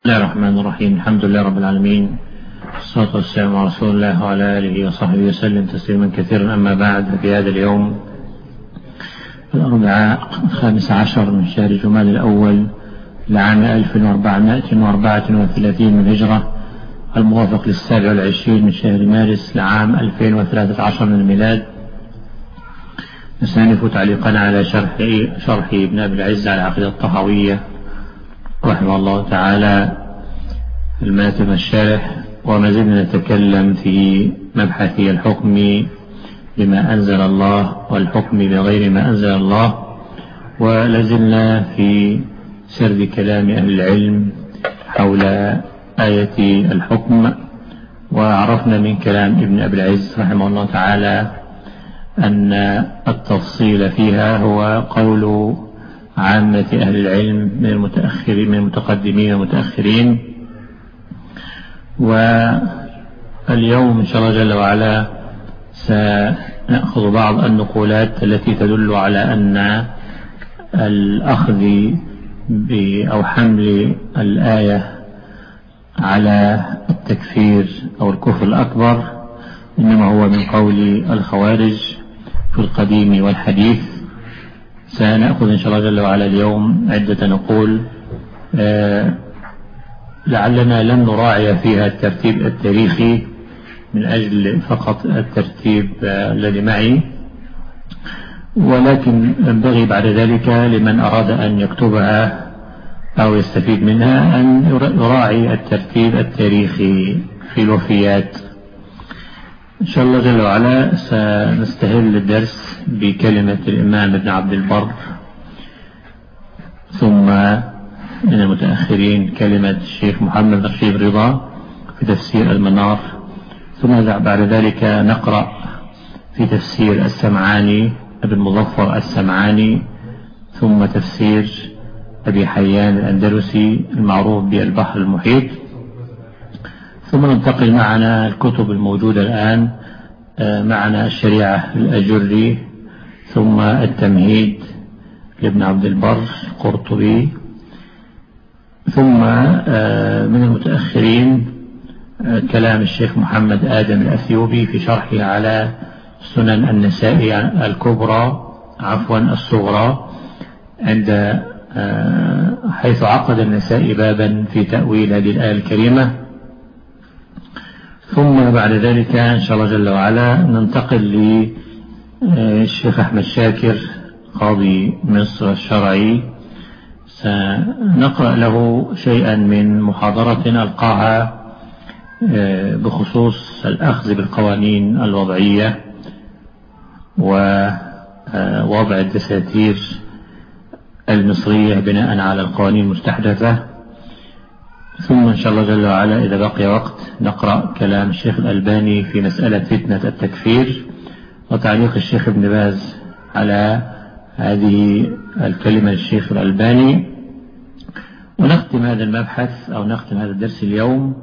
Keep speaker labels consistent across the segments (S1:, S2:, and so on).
S1: بسم الله الرحمن الرحيم. الحمد لله رب العالمين، والصلاة والسلام على رسول الله وعلى آله وصحبه وسلم تسليما كثيرا. أما بعد، في هذا اليوم الأربعاء 15 من شهر جماد الأول لعام 1434 من الهجرة، الموافق ل27 من شهر مارس لعام 2013 من الميلاد. نستأنف تعليقنا على شرح ابن أبي العز على العقيدة الطحاوية رحمه الله تعالى الماتم الشارح، وما زلنا نتكلم في مبحث الحكم بما أنزل الله والحكم بغير ما أنزل الله، ولازلنا في سرد كلام أهل العلم حول آية الحكم. وعرفنا من كلام ابن أبي العز رحمه الله تعالى أن التفصيل فيها هو قول عامة أهل العلم من المتأخرين من المتقدمين والمتأخرين. واليوم إن شاء الله جل وعلا سنأخذ بعض النقولات التي تدل على أن الأخذ أو حمل الآية على التكفير أو الكفر الأكبر إنما هو من قول الخوارج في القديم والحديث. سنأخذ إن شاء الله جل وعلا اليوم عدة نقول لعلنا لن نراعي فيها الترتيب التاريخي من أجل فقط الترتيب الذي معي، ولكن ينبغي بعد ذلك لمن أراد أن يكتبها أو يستفيد منها أن يراعي الترتيب التاريخي في الوفيات. إن شاء الله جل وعلا سنستهل الدرس بكلمة الإمام ابن عبد البر، ثم من المتأخرين كلمة الشيخ محمد رشيد رضا في تفسير المنار، ثم بعد ذلك نقرأ في تفسير السمعاني ابن مظفر السمعاني، ثم تفسير أبي حيان الأندلسي المعروف بالبحر المحيط، ثم ننتقل معنا الكتب الموجودة الآن. معنا الشريعة الأجري، ثم التمهيد لابن عبد البر القرطبي، ثم من المتأخرين كلام الشيخ محمد آدم الأثيوبي في شرحه على سنن النسائي الصغرى، عند حيث عقد النسائي بابا في تأويل هذه الآية الكريمة. ثم بعد ذلك إن شاء الله جل وعلا ننتقل للشيخ أحمد شاكر قاضي مصر الشرعي، سنقرأ له شيئا من محاضرة ألقاها بخصوص الأخذ بالقوانين الوضعية ووضع الدساتير المصرية بناء على القوانين المستحدثة. ثم إن شاء الله جل وعلا إذا بقي وقت نقرأ كلام الشيخ الألباني في مسألة فتنة التكفير، وتعليق الشيخ ابن باز على هذه الكلمة للشيخ الألباني، ونختم هذا المبحث أو نختم هذا الدرس اليوم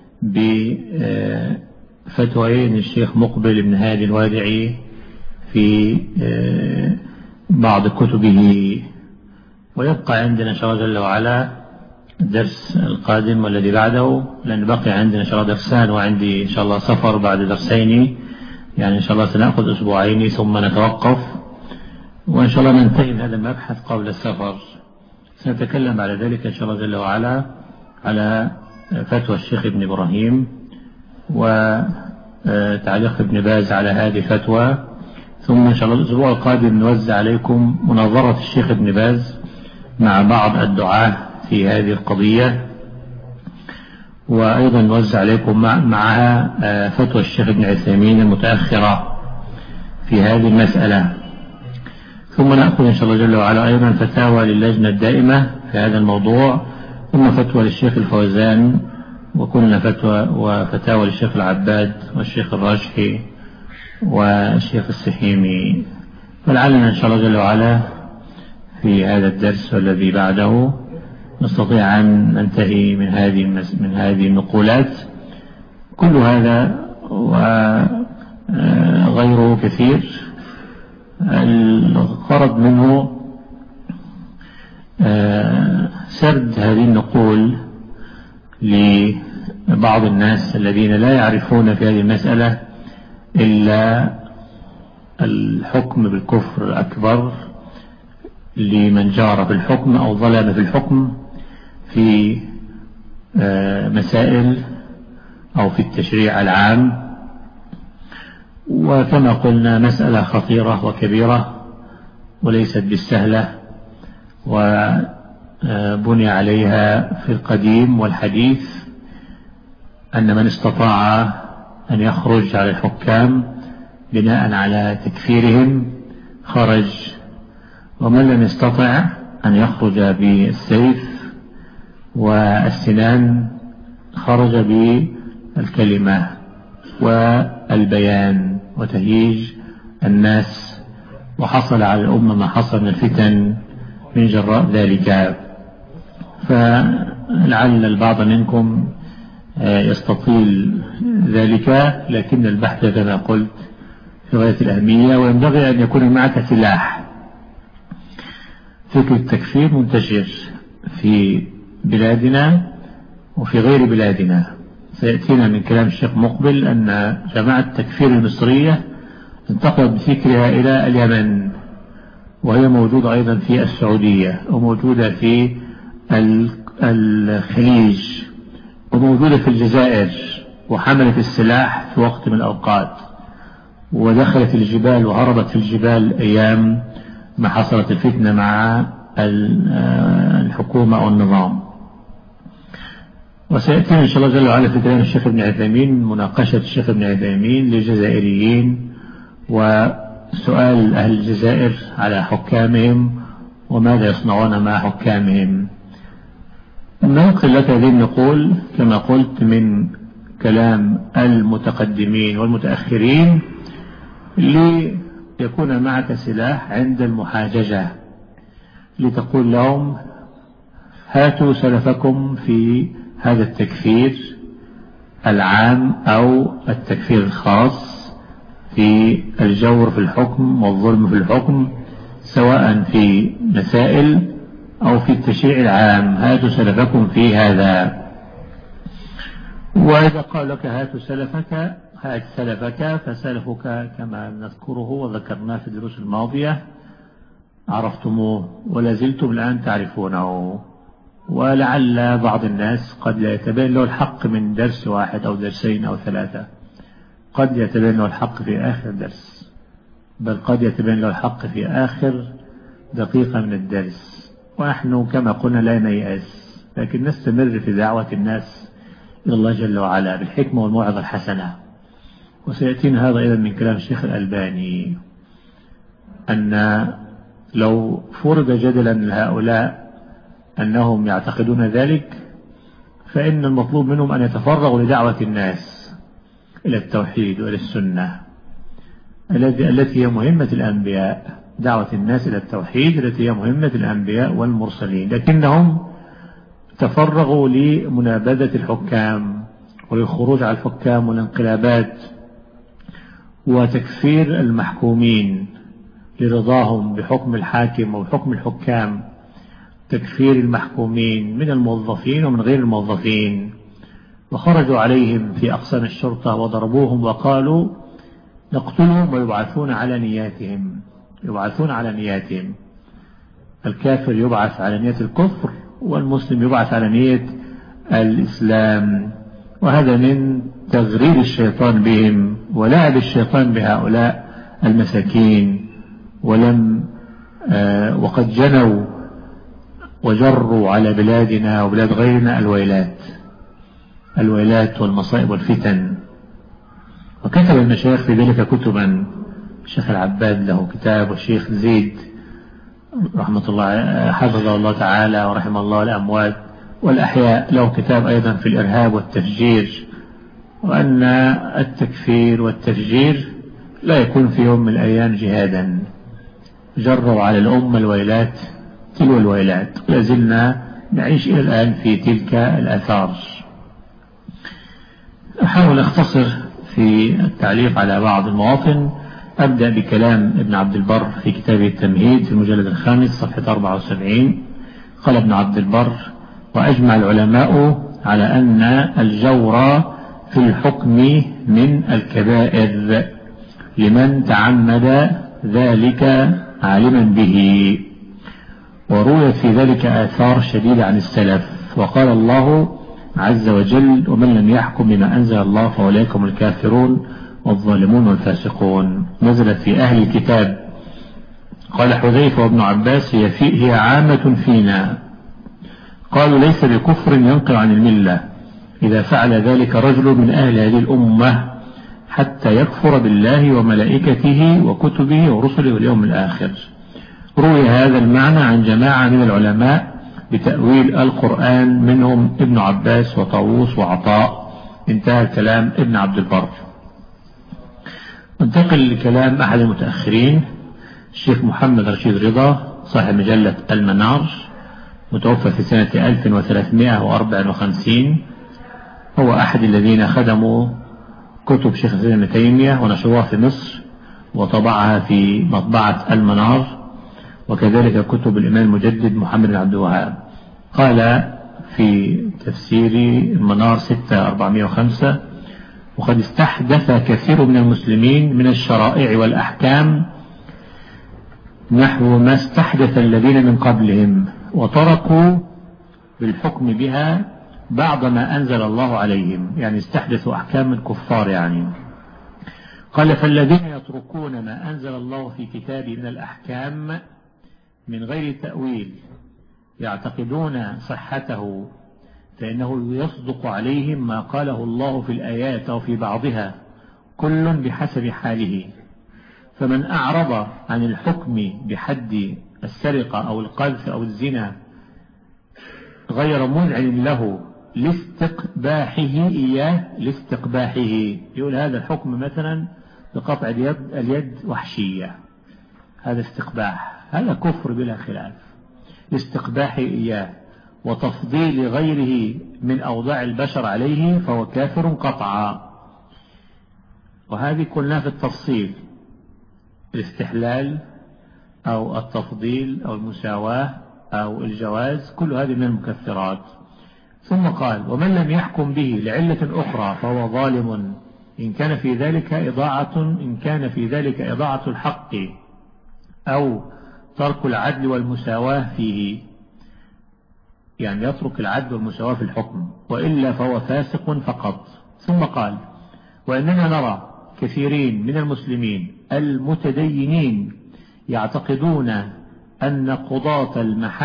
S1: بفتوين الشيخ مقبل بن هادي الوادعي في بعض كتبه. ويبقى عندنا إن شاء الله جل وعلا الدرس القادم والذي بعده، لأن بقي عندنا إن شاء الله درسان، وعندي إن شاء الله سفر بعد درسين، يعني إن شاء الله سنأخذ أسبوعين ثم نتوقف، وإن شاء الله ننتهي من هذا المبحث قبل السفر. سنتكلم بعد ذلك إن شاء الله جل وعلا على فتوى الشيخ ابن إبراهيم وتعليق ابن باز على هذه الفتوى، ثم إن شاء الله الأسبوع القادم نوزع عليكم مناظرة الشيخ ابن باز مع بعض الدعاة في هذه القضية، وأيضا نوزع عليكم معها فتوى الشيخ ابن عثيمين المتأخرة في هذه المسألة. ثم نأخذ إن شاء الله جل وعلا أيضا فتاوى للجنة الدائمة في هذا الموضوع، ثم فتوى للشيخ الفوزان، وكلنا فتاوى للشيخ العباد والشيخ الراجحي والشيخ السحيمي. فلعلنا إن شاء الله جل وعلا في هذا الدرس والذي بعده نستطيع أن ننتهي من هذه النقولات. كل هذا وغيره كثير، الغرض منه سرد هذه النقول لبعض الناس الذين لا يعرفون في هذه المسألة إلا الحكم بالكفر الأكبر لمن جار في الحكم أو ظلم في الحكم في مسائل أو في التشريع العام. وكما قلنا مسألة خطيرة وكبيرة وليست بالسهلة، وبني عليها في القديم والحديث أن من استطاع أن يخرج على الحكام بناء على تكفيرهم خرج، ومن لم يستطع أن يخرج بالسيف والسنان خرج بالكلمة والبيان وتهييج الناس، وحصل على الأمة ما حصل من الفتن من جراء ذلك. فلعل البعض منكم يستطيل ذلك، لكن البحث كما قلت في غاية الأهمية، وينبغي أن يكون معك سلاح. فكر التكفير منتشر في بلادنا وفي غير بلادنا. سيأتينا من كلام الشيخ مقبل أن جماعة التكفير المصرية انتقلت بفكرها إلى اليمن، وهي موجودة أيضا في السعودية، وموجودة في الخليج، وموجودة في الجزائر، وحملت السلاح في وقت من الأوقات، ودخلت الجبال وهربت في الجبال أيام ما حصلت الفتنة مع الحكومة أو النظام. وسيأتينا إن شاء الله جل وعلا في كلام الشيخ ابن عثيمين مناقشة الشيخ ابن عثيمين للجزائريين، وسؤال أهل الجزائر على حكامهم وماذا يصنعون مع حكامهم. ننقل لك هذه النقول كما قلت من كلام المتقدمين والمتأخرين ليكون معك سلاح عند المحاججة، لتقول لهم هاتوا سلفكم في هذا التكفير العام أو التكفير الخاص في الجور في الحكم والظلم في الحكم، سواء في مسائل أو في التشريع العام، هاتوا سلفكم في هذا. وإذا قال لك هاتوا سلفك، هات سلفك، فسلفك كما نذكره وذكرناه في الدروس الماضية عرفتموه ولا زلتم الآن تعرفونه، ولعل بعض الناس قد لا يتبين له الحق من درس واحد أو درسين أو ثلاثة، قد يتبين له الحق في آخر درس، بل قد يتبين له الحق في آخر دقيقة من الدرس. ونحن كما قلنا لا نيأس، لكن نستمر في دعوة الناس إلى الله جل وعلا بالحكمة والموعظة الحسنة. وسيأتينا هذا أيضا من كلام الشيخ الألباني، أن لو فرض جدلا لهؤلاء أنهم يعتقدون ذلك، فإن المطلوب منهم أن يتفرغوا لدعوة الناس إلى التوحيد وإلى السنة التي هي مهمة الأنبياء، دعوة الناس إلى التوحيد التي هي مهمة الأنبياء والمرسلين، لكنهم تفرغوا لمنابذة الحكام وللخروج على الحكام والانقلابات وتكفير المحكومين لرضاهم بحكم الحاكم وبحكم الحكام، تكفير المحكومين من الموظفين ومن غير الموظفين، وخرجوا عليهم في أقسام الشرطة وضربوهم وقالوا نقتلهم ويبعثون على نياتهم، يبعثون على نياتهم. الكافر يبعث على نية الكفر، والمسلم يبعث على نية الإسلام. وهذا من تغرير الشيطان بهم ولعب الشيطان بهؤلاء المساكين، وقد جنوا وجروا على بلادنا وبلاد غيرنا الويلات والمصائب والفتن. وكتب المشايخ في ذلك كتبا، الشيخ العباد له كتاب، والشيخ زيد رحمة الله حفظه الله تعالى ورحمه الله الأموات والأحياء له كتاب أيضا في الإرهاب والتفجير، وأن التكفير والتفجير لا يكون في يوم من الأيام جهادا. جروا على الأمة الويلات تلو الويلات، لازلنا نعيش إلى الآن في تلك الآثار. أحاول أختصر في التعليق على بعض المواطن. أبدأ بكلام ابن عبد البر في كتابه التمهيد في المجلد الخامس صفحة 74. قال ابن عبد البر: وأجمع العلماء على أن الجور في الحكم من الكبائر لمن تعمد ذلك عالما به، ورويت في ذلك آثار شديدة عن السلف. وقال الله عز وجل: ومن لم يحكم بما أنزل الله فأولئك هم الكافرون والظالمون والفاسقون. نزلت في أهل الكتاب. قال حذيفة وابن عباس: هي عامة فينا. قالوا: ليس بكفر ينقل عن الملة إذا فعل ذلك رجل من أهل هذه الأمة حتى يكفر بالله وملائكته وكتبه ورسله واليوم الآخر. روي هذا المعنى عن جماعة من العلماء بتأويل القرآن، منهم ابن عباس وطاووس وعطاء. انتهى كلام ابن عبد البر. انتقل لكلام أحد المتأخرين، الشيخ محمد رشيد رضا صاحب مجلة المنار، متوفى في سنة 1354. هو أحد الذين خدموا كتب شيخ الإسلام ابن تيمية ونشروها في مصر وطبعها في مطبعة المنار، وكذلك كتب الإمام المجدد محمد بن عبد الوهاب. قال في تفسير المنار 6/405: وقد استحدث كثير من المسلمين من الشرائع والأحكام نحو ما استحدث الذين من قبلهم، وتركوا بالحكم بها بعض ما أنزل الله عليهم، يعني استحدثوا أحكام الكفار يعني. قال: فالذين يتركون ما أنزل الله في كتابه من الأحكام من غير تأويل يعتقدون صحته، فإنه يصدق عليهم ما قاله الله في الآيات أو في بعضها، كل بحسب حاله. فمن أعرض عن الحكم بحد السرقة أو القذف أو الزنا غير منعن له لاستقباحه إياه، يقول هذا الحكم مثلا بقطع اليد وحشية، هذا استقباح، هذا كفر بلا خلاف. لاستقباحه إياه وتفضيل غيره من أوضاع البشر عليه فهو كافر قطعا. وهذه كلها في التفصيل، الاستحلال أو التفضيل أو المساواة أو الجواز، كل هذه من المكفرات. ثم قال: ومن لم يحكم به لعلة أخرى فهو ظالم، إن كان في ذلك إضاعة الحق أو ترك العدل والمساواة فيه، يعني يترك العدل والمساواة في الحكم، وإلا فهو فاسق فقط. ثم قال: وإننا نرى كثيرين من المسلمين المتدينين يعتقدون أن قضاة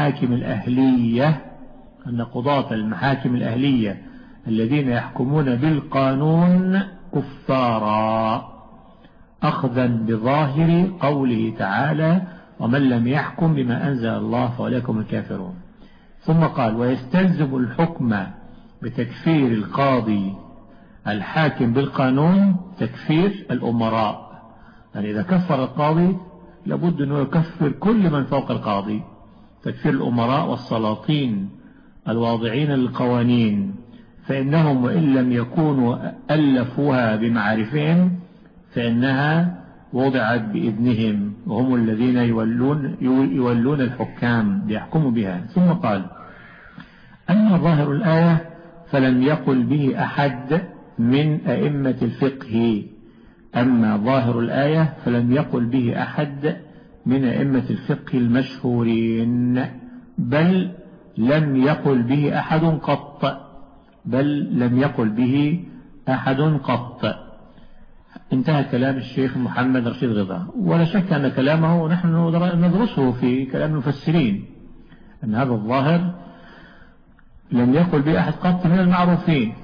S1: المحاكم الأهلية الذين يحكمون بالقانون كفارا، أخذا بظاهر قوله تعالى: ومن لم يحكم بما أنزل الله فأولئك هم الكافرون. ثم قال: ويستلزم الحكم بتكفير القاضي الحاكم بالقانون تكفير الأمراء، يعني إذا كفر القاضي لابد أنه يكفر كل من فوق القاضي، تكفير الأمراء والسلاطين الواضعين للقوانين، فإنهم وإن لم يكونوا ألفوها بمعارفهم فإنها وضعت بإذنهم، وهم الذين يولون الحكام ليحكموا بها. ثم قال: أما ظاهر الآية فلم يقل به أحد من أئمة الفقه، المشهورين، بل لم يقل به أحد قط. انتهى كلام الشيخ محمد رشيد رضا. ولا شك أن كلامه نحن ندرسه في كلام المفسرين، أن هذا الظاهر لم يقل به أحد قط من المعروفين.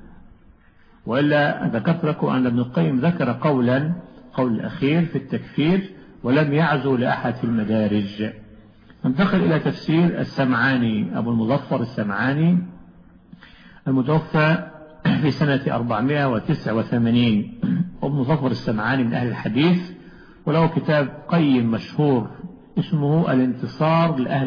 S1: وإلا ذكرت لكم أن ابن القيم ذكر قول الأخير في التكفير ولم يعزو لأحد في المدارج. ننتقل إلى تفسير السمعاني أبو المظفر السمعاني المتوفى في سنة 489. ابن مظفر السمعاني من أهل الحديث، وله كتاب قيم مشهور اسمه الانتصار لأهل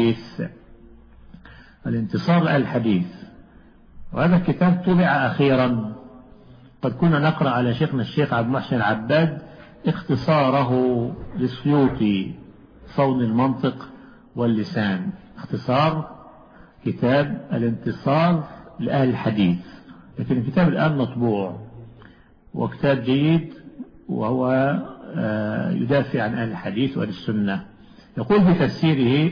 S1: الحديث. وهذا الكتاب طبع أخيرا. قد كنا نقرأ على شيخنا الشيخ عبد المحسن العباد اختصاره للسيوطي صون المنطق واللسان، اختصار كتاب الانتصار لأهل الحديث، لكن الكتاب الآن مطبوع وكتاب جيد، وهو يدافع عن أهل الحديث وأهل السنة. يقول في تفسيره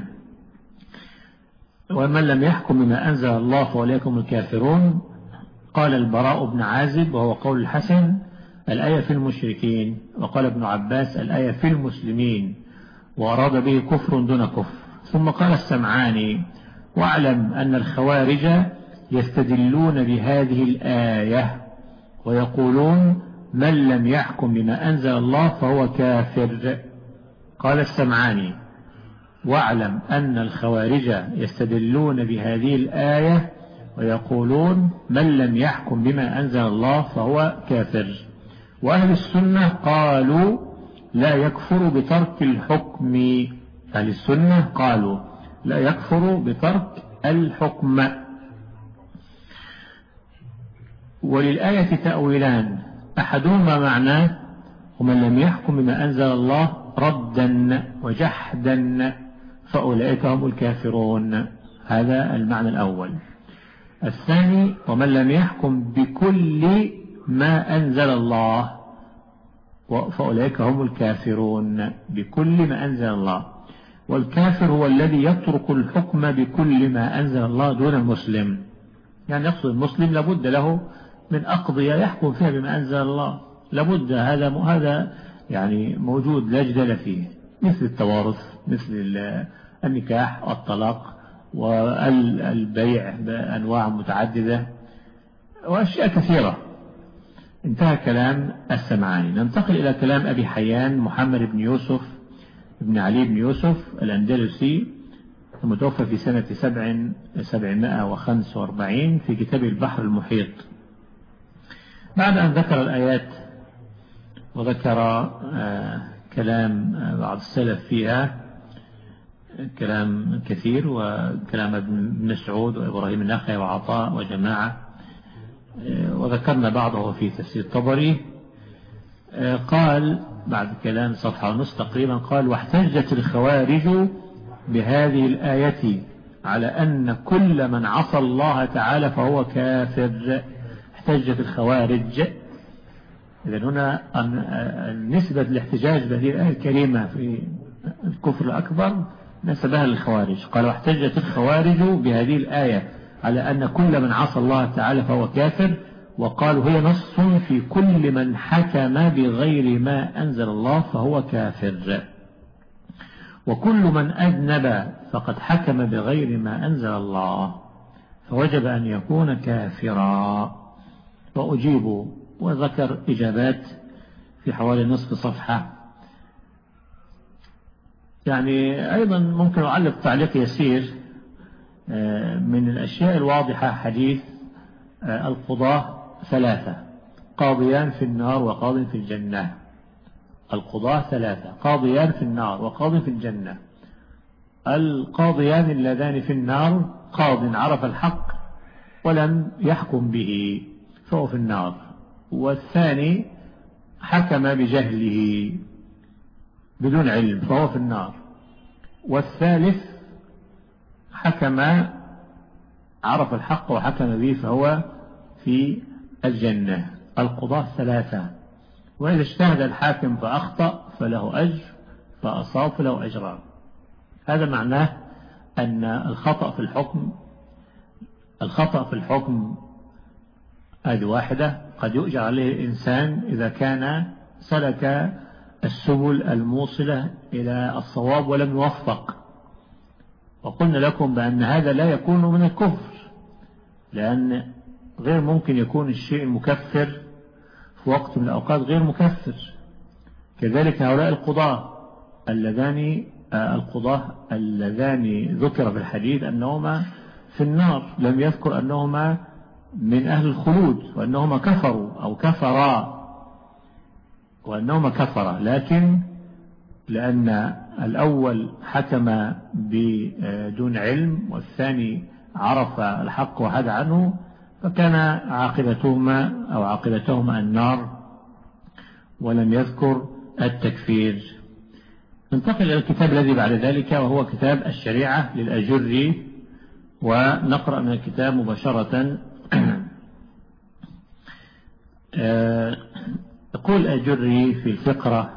S1: ومن لم يحكم بما أنزل الله فأولئك هم الكافرون. قال البراء بن عازب وهو قول الحسن الآية في المشركين، وقال ابن عباس الآية في المسلمين، وأراد به كفر دون كفر. ثم قال السمعاني واعلم أن الخوارج يستدلون بهذه الآية ويقولون من لم يحكم بما أنزل الله فهو كافر. قال السمعاني واعلم أن الخوارج يستدلون بهذه الآية ويقولون من لم يحكم بما أنزل الله فهو كافر. وأهل السنة قالوا لا يكفر بترك الحكم. أهل السنة قالوا لا يكفر بترك الحكم. وللآية تأويلان، أحدهما معناه ومن لم يحكم بما أنزل الله ردا وجحدا فأولئك هم الكافرون، هذا المعنى الأول. الثاني ومن لم يحكم بكل ما أنزل الله فأولئك هم الكافرون بكل ما أنزل الله. والكافر هو الذي يترك الحكم بكل ما أنزل الله دون المسلم، يعني يقصد المسلم لابد له من أقضية يحكم فيها بما أنزل الله، لابد، هذا يعني موجود لا جدال فيه، مثل التوارث، مثل النكاح والطلاق والبيع بأنواع متعددة وأشياء كثيرة. انتهى كلام السمعاني. ننتقل إلى كلام أبي حيان محمد بن يوسف بن علي بن يوسف الأندلسي المتوفى في سنة 745 في كتاب البحر المحيط. بعد أن ذكر الآيات وذكر كلام بعض السلف فيها كلام كثير، وكلام ابن مسعود وإبراهيم النخعي وعطاء وجماعة، وذكرنا بعضه في تفسير الطبري، قال بعد كلام صفحة ونصف تقريبا، قال واحتجت الخوارج بهذه الآية على أن كل من عصى الله تعالى فهو كافر. احتجت الخوارج، إذن هنا نسبة الاحتجاج بهذه الآية الكريمة في الكفر الأكبر نسبها للخوارج. قال واحتجت الخوارج بهذه الآية على أن كل من عصى الله تعالى فهو كافر، وقالوا هي نص في كل من حكم بغير ما أنزل الله فهو كافر، وكل من أذنب فقد حكم بغير ما أنزل الله فوجب أن يكون كافرا. وأجيب وذكر إجابات في حوالي نصف صفحة. يعني أيضا ممكن أعلق تعليق يسير. من الأشياء الواضحة حديث القضاة ثلاثة، قاضيان في النار وقاض في الجنة. القضاة ثلاثة، قاضيان في النار وقاض في الجنة. القاضيان اللذان في النار قاض عرف الحق ولم يحكم به فهو في النار، والثاني حكم بجهله بدون علم فهو في النار، والثالث حكم عرف الحق وحكم به فهو في الجنة. القضاة ثلاثة، وإذا اجتهد الحاكم فأخطأ فله أجر، فأصاب فله أجران. هذا معناه أن الخطأ في الحكم هذه واحدة، قد يؤجر عليه الإنسان إذا كان سلك السبل الموصلة إلى الصواب ولم يوفق. وقلنا لكم بأن هذا لا يكون من الكفر، لأن غير ممكن يكون الشيء المكفر في وقت من الأوقات غير مكفر. كذلك هؤلاء القضاة اللذان ذكر في الحديث أنهما في النار، لم يذكر أنهما من أهل الخلود وأنهما كفروا أو كفرا وأنهما كفرا، لكن لأن الأول حكم بدون علم والثاني عرف الحق وحد عنه، فكان عاقبتهما النار، ولم يذكر التكفير. ننتقل إلى الكتاب الذي بعد ذلك، وهو كتاب الشريعة للأجري، ونقرأ من الكتاب مباشرة. يقول الأجري في الفقرة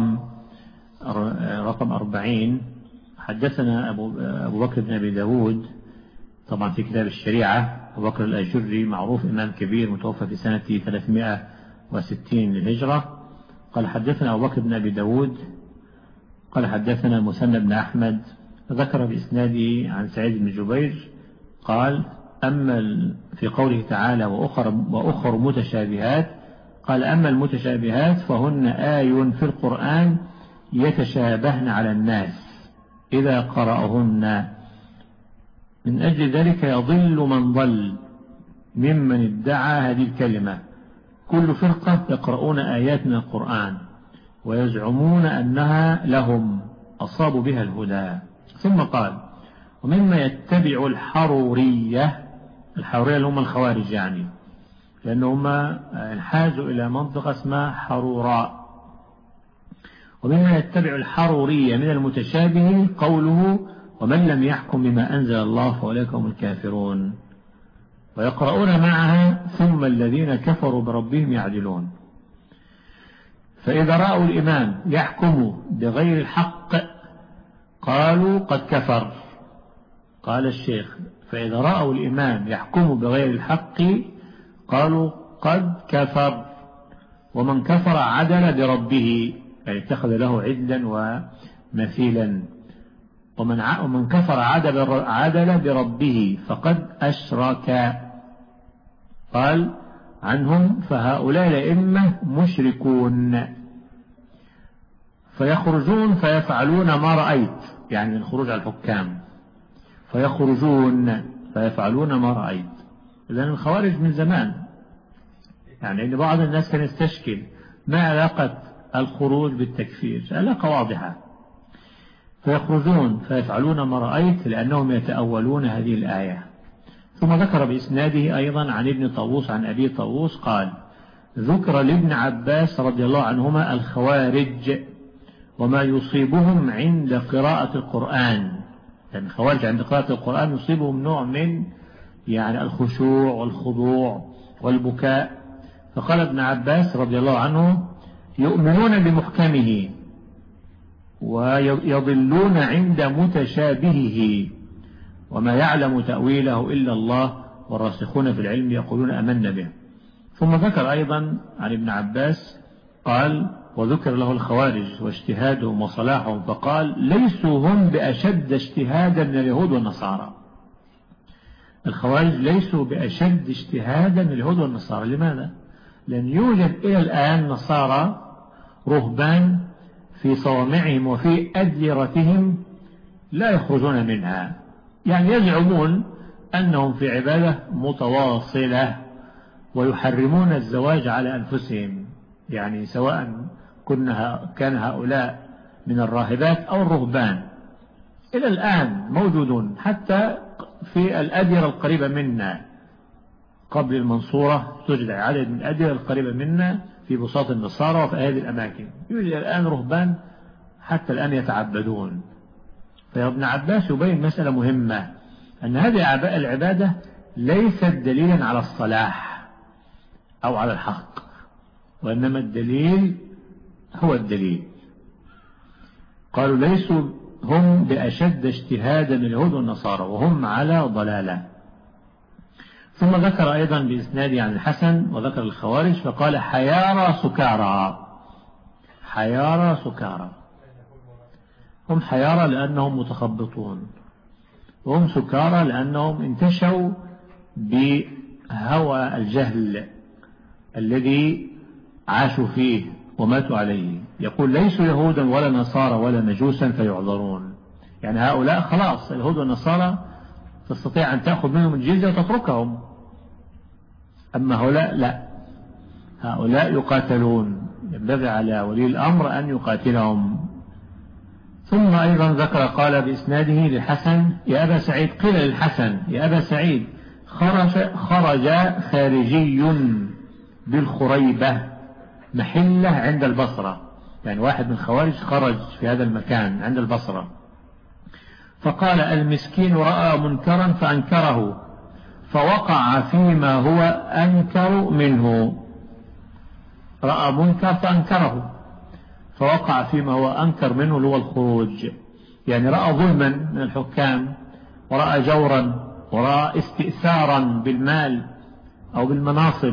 S1: رقم 40: حدثنا أبو بكر بن أبي داود، طبعا في كتاب الشريعة. أبو بكر الأجري معروف إمام كبير متوفى في سنة 360 للهجرة. قال حدثنا أبو بكر بن أبي داود قال حدثنا المثنى بن أحمد، ذكر بإسناده عن سعيد بن جبير قال: أما في قوله تعالى وأخر متشابهات، قال: أما المتشابهات فهن آي في القرآن يتشابهن على الناس إذا قرأهن، من أجل ذلك يضل من ضل ممن ادعى هذه الكلمة. كل فرقة يقرؤون آيات من القرآن ويزعمون أنها لهم أصابوا بها الهدى. ثم قال: ومما يتبع الحرورية اللي هم الخوارج، يعني لأنهم انحازوا إلى منطقة اسمها حروراء. ومما يتبع الحرورية من المتشابه قوله: ومن لم يحكم بما أنزل الله فأولئك هم الكافرون. ويقرؤون معها: ثم الذين كفروا بربهم يعدلون. فإذا رأوا الإمام يحكم بغير الحق قالوا قد كفر. قال الشيخ: فإذا رأوا الإمام يحكم بغير الحق قالوا قد كفر. ومن كفر عدل بربه، يعني اتخذ له عدلا ومثيلا. ومن كفر عدل بربه فقد أشرك. قال عنهم: فهؤلاء الأئمة مشركون، فيخرجون فيفعلون ما رأيت، يعني من خروج على الحكام، فيخرجون فيفعلون ما رأيت. إذن الخوارج من زمان، يعني إن بعض الناس كان يستشكل ما علاقة الخروج بالتكفير، علاقة واضحة. فيخرجون فيفعلون ما رأيت لأنهم يتأولون هذه الآية. ثم ذكر بإسناده أيضا عن ابن طاووس عن أبي طاووس قال: ذكر لابن عباس رضي الله عنهما الخوارج وما يصيبهم عند قراءة القرآن. يعني الخوارج عند قراءة القرآن يصيبهم نوع من يعني الخشوع والخضوع والبكاء. فقال ابن عباس رضي الله عنه: يؤمنون بمحكمه ويضلون عند متشابهه وما يعلم تأويله إلا الله والراسخون في العلم يقولون آمنا به. ثم ذكر أيضا عن ابن عباس قال: وذكر له الخوارج واجتهادهم وصلاحهم، فقال: ليسوا هم بأشد اجتهادا من اليهود والنصارى. الخوارج ليسوا بأشد اجتهادا من اليهود والنصارى. لماذا؟ لأن يوجد إلى الآن نصارى رهبان في صوامعهم وفي أديرتهم لا يخرجون منها، يعني يزعمون أنهم في عبادة متواصلة ويحرمون الزواج على أنفسهم، يعني سواء كان هؤلاء من الراهبات أو الرهبان إلى الآن موجودون حتى في الأديرة القريبة منا. قبل المنصورة توجد عدد من الأديرة القريبة منا في بساط النصارى وفي هذه الأماكن يوجد الآن رهبان حتى الآن يتعبدون. فابن عباس يبين مسألة مهمة، أن هذه العبادة ليست دليلا على الصلاح أو على الحق، وإنما الدليل هو الدليل. قالوا: ليسوا هم بأشد اجتهادا من اليهود والنصارى وهم على ضلالة. ثم ذكر أيضا بإسناده عن الحسن وذكر الخوارج فقال: حيارى سكارى. حيارى سكارى، هم حيارى لأنهم متخبطون، وهم سكارى لأنهم انتشوا بهوى الجهل الذي عاشوا فيه وماتوا عليه. يقول: ليسوا يهودا ولا نصارى ولا مجوسا فيعذرون. يعني هؤلاء خلاص اليهود والنصارى تستطيع أن تأخذ منهم الجزية وتتركهم، أما هؤلاء لا، هؤلاء يقاتلون، ينبغي على ولي الأمر أن يقاتلهم. ثم أيضا ذكر قال بإسناده للحسن: يا أبا سعيد، قيل للحسن: يا أبا سعيد، خرج خارجي بالخريبة محلة عند البصرة، يعني واحد من الخوارج خرج في هذا المكان عند البصرة، فقال المسكين رأى منكرا فأنكره فوقع فيما هو أنكر منه. رأى منكر فأنكره فوقع فيما هو أنكر منه اللي هو الخروج، يعني رأى ظلما من الحكام، ورأى جورا، ورأى استئثارا بالمال أو بالمناصب.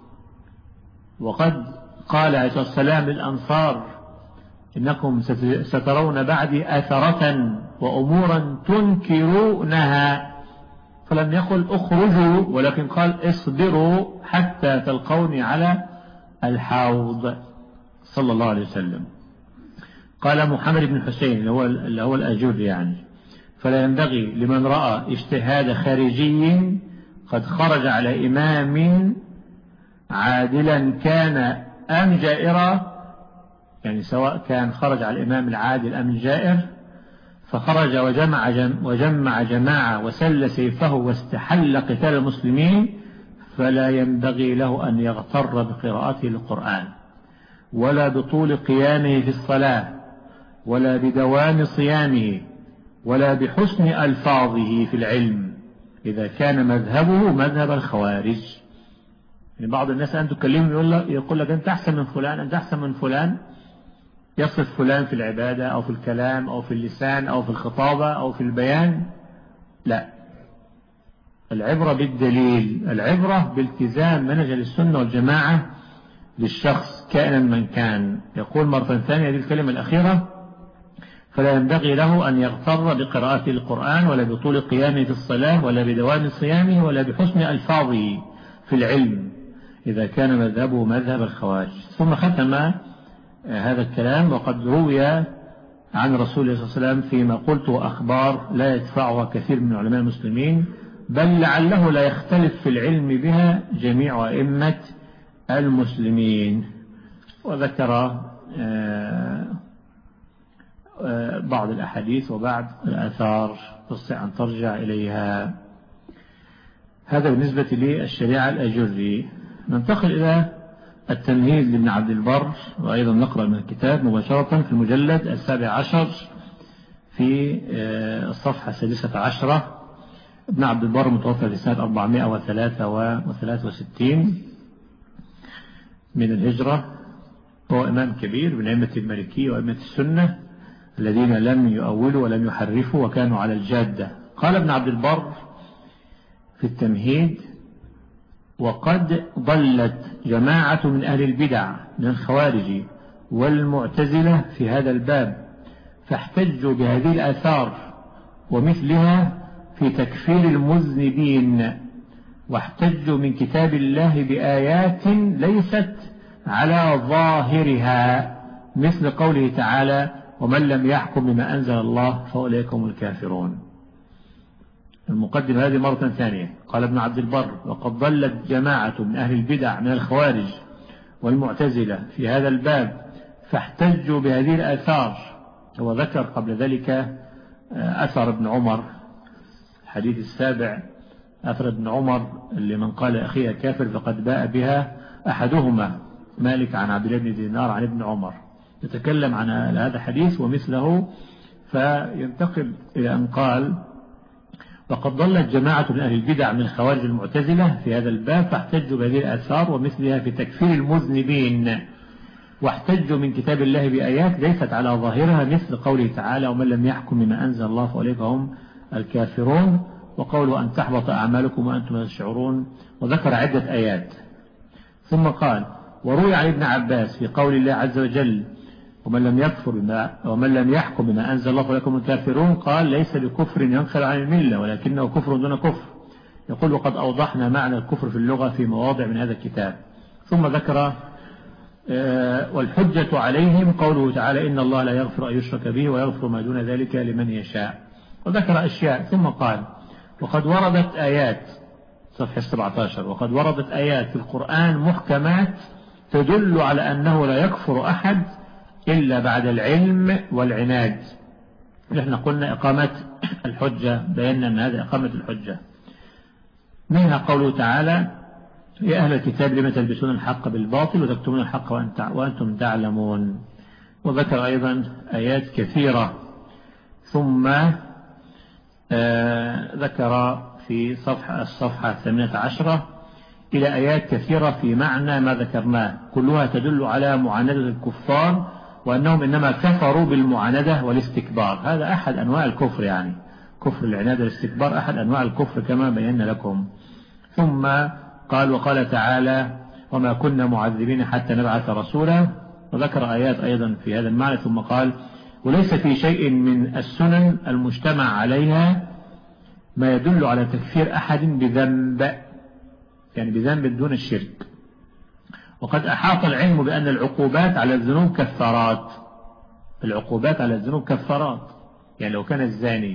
S1: وقد قال عليه الصلاة والسلام للأنصار إنكم سترون بعدي أثرة وأمورا تنكرونها، فلم يقل اخرجوا ولكن قال اصبروا حتى تلقوني على الحوض صلى الله عليه وسلم. قال محمد بن حسين اللي هو الأجر يعني: فلا ينبغي لمن رأى اجتهاد خارجي قد خرج على إمام عادلا كان أم جائرا، يعني سواء كان خرج على الإمام العادل أم الجائر، فخرج وجمع جماعة وسل سيفه واستحل قتال المسلمين، فلا ينبغي له أن يغتر بقراءته للقرآن ولا بطول قيامه في الصلاة ولا بدوام صيامه ولا بحسن ألفاظه في العلم إذا كان مذهبه مذهب الخوارج. يعني بعض الناس أن تكلمه يقول لك أنت أحسن من فلان، أنت أحسن من فلان، يصف فلان في العبادة أو في الكلام أو في اللسان أو في الخطابة أو في البيان. لا، العبرة بالدليل، العبرة بالتزام منهج السنة والجماعة للشخص كائنا من كان. يقول مرة ثانية هذه الكلمة الأخيرة: فلا ينبغي له أن يغتر بقراءة القرآن ولا بطول قيامه في الصلاة ولا بدوام صيامه ولا بحسن ألفاظه في العلم إذا كان مذهبه مذهب الخوارج. ثم ختم هذا الكلام: وقد روي عن رسول الله صلى الله عليه وسلم فيما قلت أخبار لا يدفعها كثير من علماء المسلمين، بل لعله لا يختلف في العلم بها جميع أئمة المسلمين. وذكر بعض الأحاديث وبعض الآثار تستطيع أن ترجع إليها. هذا بالنسبة للشريعة الأجري. ننتقل إلى التمهيد لابن عبد البر، وأيضا نقرأ من الكتاب مباشرة في المجلد 17 في الصفحة 16. ابن عبد البر متوفى في سنة 463 من الهجرة، هو إمام كبير من أئمة المالكية وأئمة السنة الذين لم يؤولوا ولم يحرفوا وكانوا على الجادة. قال ابن عبد البر في التمهيد: وقد ضلت جماعة من أهل البدع من الخوارج والمعتزلة في هذا الباب، فاحتجوا بهذه الآثار ومثلها في تكفير المذنبين، واحتجوا من كتاب الله بآيات ليست على ظاهرها مثل قوله تعالى: ومن لم يحكم بما أنزل الله فأولئك هم الكافرون. المقدمة هذه مرة ثانية. قال ابن عبد البر: وقد ضلت جماعة من أهل البدع من الخوارج والمعتزلة في هذا الباب، فاحتجوا بهذه الآثار. هو ذكر قبل ذلك أثر ابن عمر، الحديث السابع، أثر ابن عمر اللي من قال أخيها كافر فقد باء بها أحدهما، مالك عن عبد الله بن دينار عن ابن عمر، يتكلم عن هذا الحديث ومثله. فينتقل إلى أن قال: وقد ضلت جماعة من أهل البدع من الخوارج المعتزلة في هذا الباب، فاحتجوا بهذه الآثار ومثلها في تكفير المذنبين، واحتجوا من كتاب الله بآيات ليست على ظاهرها مثل قوله تعالى: ومن لم يحكم بما أنزل الله فأولئك هم الكافرون، وقوله أن تحبط أعمالكم وأنتم لا تشعرون، وذكر عدة آيات. ثم قال: وروي عن ابن عباس في قول الله عز وجل: ومن لم يحكم بما أنزل الله فأولئك هم الكافرون، قال: ليس بكفر ينخل عن الملة ولكنه كفر دون كفر. يقول: وقد أوضحنا معنى الكفر في اللغة في مواضع من هذا الكتاب. ثم ذكر: والحجة عليهم قوله تعالى: إن الله لا يغفر أن يشرك به ويغفر ما دون ذلك لمن يشاء. وذكر أشياء. ثم قال: وقد وردت آيات، صفحة 17، وقد وردت آيات في القرآن محكمات تدل على أنه لا يكفر أحد إلا بعد العلم والعناد. نحن قلنا إقامة الحجة، بينا أن هذا إقامة الحجة. منها قوله تعالى: يا أهل الكتاب لم تلبسون الحق بالباطل وتكتمون الحق وأنتم تعلمون. وذكر أيضا آيات كثيرة. ثم ذكر في الصفحة 18 إلى آيات كثيرة في معنى ما ذكرناه، كلها تدل على معاندة الكفار وأنهم إنما كفروا بالمعاندة والاستكبار. هذا أحد أنواع الكفر، يعني كفر العناد والاستكبار أحد أنواع الكفر كما بينا لكم. ثم قال وقال تعالى وما كنا معذبين حتى نبعث رسولا، وذكر آيات أيضا في هذا المعنى. ثم قال وليس في شيء من السنن المجتمع عليها ما يدل على تكفير أحد بذنب، يعني بذنب دون الشرك. وقد أحاط العلم بأن العقوبات على الذنوب كفارات، العقوبات على الذنوب كفارات، يعني لو كان الزاني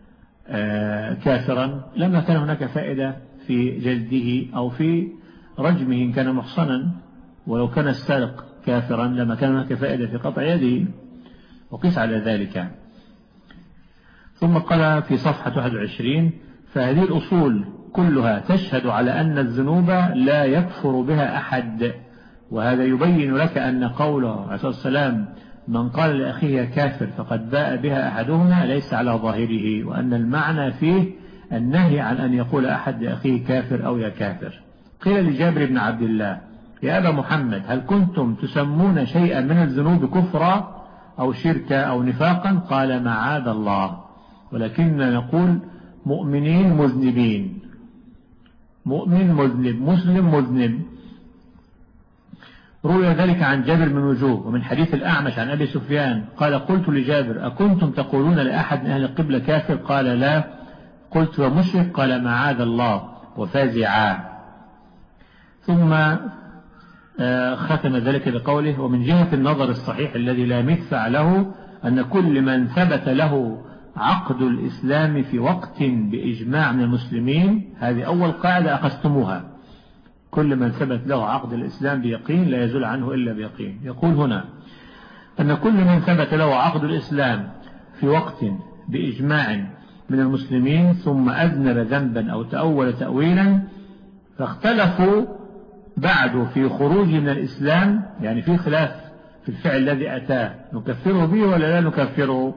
S1: كافرا لما كان هناك فائدة في جلده أو في رجمه إن كان محصنا، ولو كان السارق كافرا لما كان هناك فائدة في قطع يده، وقيس على ذلك. ثم قال في صفحة 21 فهذه الأصول كلها تشهد على أن الذنوب لا يكفر بها أحد، وهذا يبين لك أن قوله عليه الصلاة والسلام من قال لأخيه كافر فقد باء بها أحدهما ليس على ظاهره، وأن المعنى فيه النهي عن أن يقول أحد لأخيه كافر أو يا كافر. قيل لجابر بن عبد الله يا أبا محمد هل كنتم تسمون شيئا من الذنوب كفرا أو شركا أو نفاقا؟ قال معاذ الله، ولكننا نقول مؤمنين مذنبين، مؤمن مذنب، مسلم مذنب. روي ذلك عن جابر من وجوه، ومن حديث الأعمش عن أبي سفيان قال قلت لجابر أكنتم تقولون لأحد من أهل القبلة كافر؟ قال لا. قلت ومشرك؟ قال معاذ الله، وفازعا. ثم ختم ذلك بقوله ومن جهة النظر الصحيح الذي لا مدفع له أن كل من ثبت له عقد الإسلام في وقت بإجماع من المسلمين، هذه أول قاعدة أخذتموها، كل من ثبت له عقد الإسلام بيقين لا يزول عنه إلا بيقين. يقول هنا أن كل من ثبت له عقد الإسلام في وقت بإجماع من المسلمين ثم أذنب ذنبا أو تأول تأويلا فاختلفوا بعد في خروج من الإسلام، يعني في خلاف في الفعل الذي أتاه نكفره به ولا لا نكفره،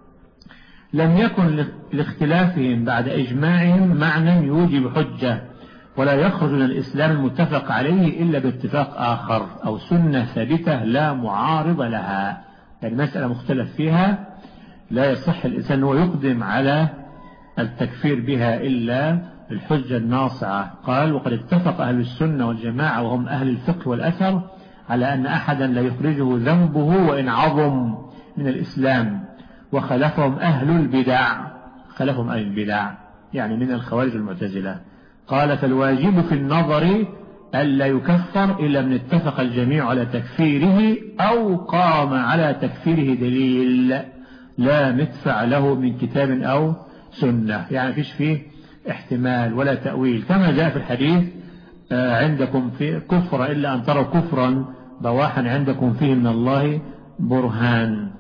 S1: لم يكن لاختلافهم بعد إجماعهم معنى يوجب حجة، ولا يخرج من الإسلام المتفق عليه إلا باتفاق آخر أو سنة ثابتة لا معارض لها. يعني مسألة مختلف فيها لا يصح الإنسان هو يقدم على التكفير بها إلا الحجة الناصعة. قال وقد اتفق أهل السنة والجماعة وهم أهل الفقه والأثر على أن أحدا لا يخرجه ذنبه وإن عظم من الإسلام، وخلفهم أهل البدع، خلفهم أهل البدع يعني من الخوارج المعتزلة. قال فالواجب في النظر ألا يكفر إلا من اتفق الجميع على تكفيره أو قام على تكفيره دليل لا مدفع له من كتاب أو سنة، يعني فيش فيه احتمال ولا تأويل، كما جاء في الحديث عندكم في كفر إلا أن تروا كفرا بواحا عندكم فيه من الله برهان.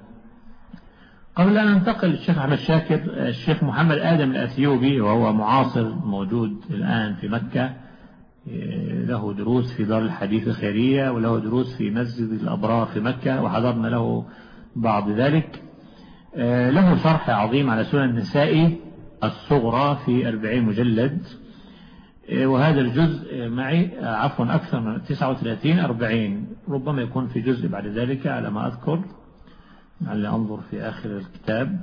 S1: قبل أن ننتقل للشيخ أحمد شاكر، الشيخ محمد آدم الأثيوبي وهو معاصر موجود الآن في مكة، له دروس في دار الحديث الخيرية وله دروس في مسجد الأبرار في مكة وحضرنا له بعض ذلك. له شرح عظيم على سنن النسائي الصغرى في 40 مجلد، وهذا الجزء معي عفوا أكثر من 39 40 ربما يكون في جزء بعد ذلك على ما أذكر، لعل أنظر في آخر الكتاب.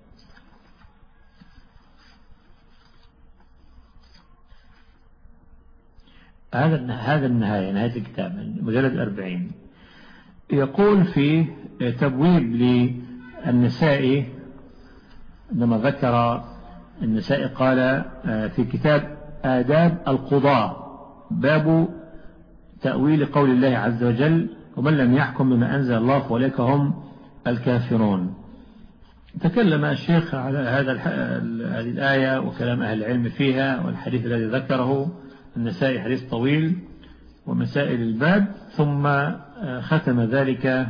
S1: هذا النهاية، نهاية الكتاب مجلد 40. يقول في تبويب للنسائي عندما ذكر النسائي قال في كتاب آداب القضاء باب تأويل قول الله عز وجل ومن لم يحكم بما أنزل الله فأولئك هم الكافرون. تكلم الشيخ على هذه الآية وكلام أهل العلم فيها والحديث الذي ذكره النسائي حديث طويل ومسائل الباب، ثم ختم ذلك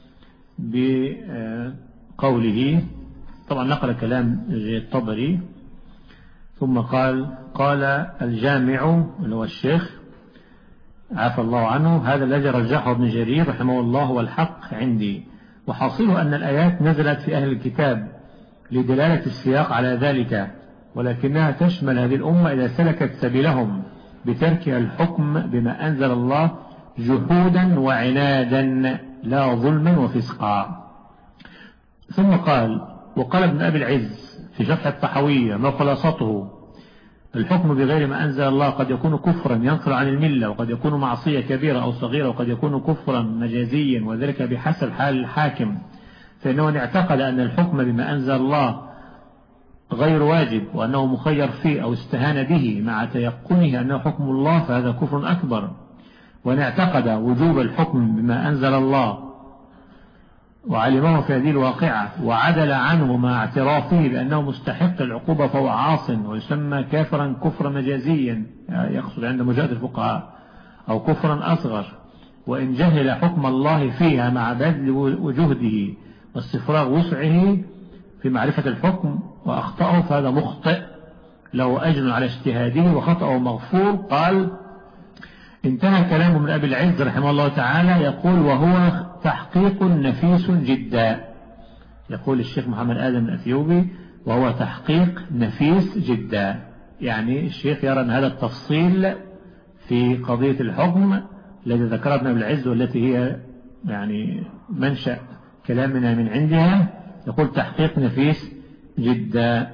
S1: بقوله، طبعا نقل كلام الطبري، ثم قال الجامع اللي هو الشيخ عفى الله عنه هذا الذي رجحه ابن جرير رحمه الله والحق عندي، وحاصله أن الآيات نزلت في أهل الكتاب لدلالة السياق على ذلك، ولكنها تشمل هذه الأمة إذا سلكت سبيلهم بتركها الحكم بما أنزل الله جحودا وعنادا لا ظلما وفسقا. ثم قال: وقال ابن أبي العز في شرح الطحاوية ما خلاصته: الحكم بغير ما أنزل الله قد يكون كفرا ينقل عن الملة، وقد يكون معصية كبيرة أو صغيرة، وقد يكون كفرا مجازيا، وذلك بحسب حال الحاكم، فإنه ان اعتقد أن الحكم بما أنزل الله غير واجب وأنه مخير فيه أو استهان به مع تيقنه أنه حكم الله فهذا كفر أكبر. وأن اعتقد وجوب الحكم بما أنزل الله وعلمه في هذه الواقعة وعدل عنه مع اعترافه بأنه مستحق العقوبة فهو عاص ويسمى كافرا كفر مجازيا، يقصد عند مجاهد الفقهاء، أو كفرا أصغر. وإن جهل حكم الله فيها مع بذل وجهده واستفراغ وسعه في معرفة الحكم وأخطأه فهذا مخطئ له أجر على اجتهاده وخطأه مغفور. قال: انتهى كلامه من أبي العز رحمه الله تعالى يقول: وهو تحقيق نفيس جدا. يقول الشيخ محمد آدم الأثيوبي: وهو تحقيق نفيس جدا. يعني الشيخ يرى أن هذا التفصيل في قضية الحكم الذي ذكرها ابن أبي العز والتي هي يعني منشأ كلامنا من عندها، يقول تحقيق نفيس جدا.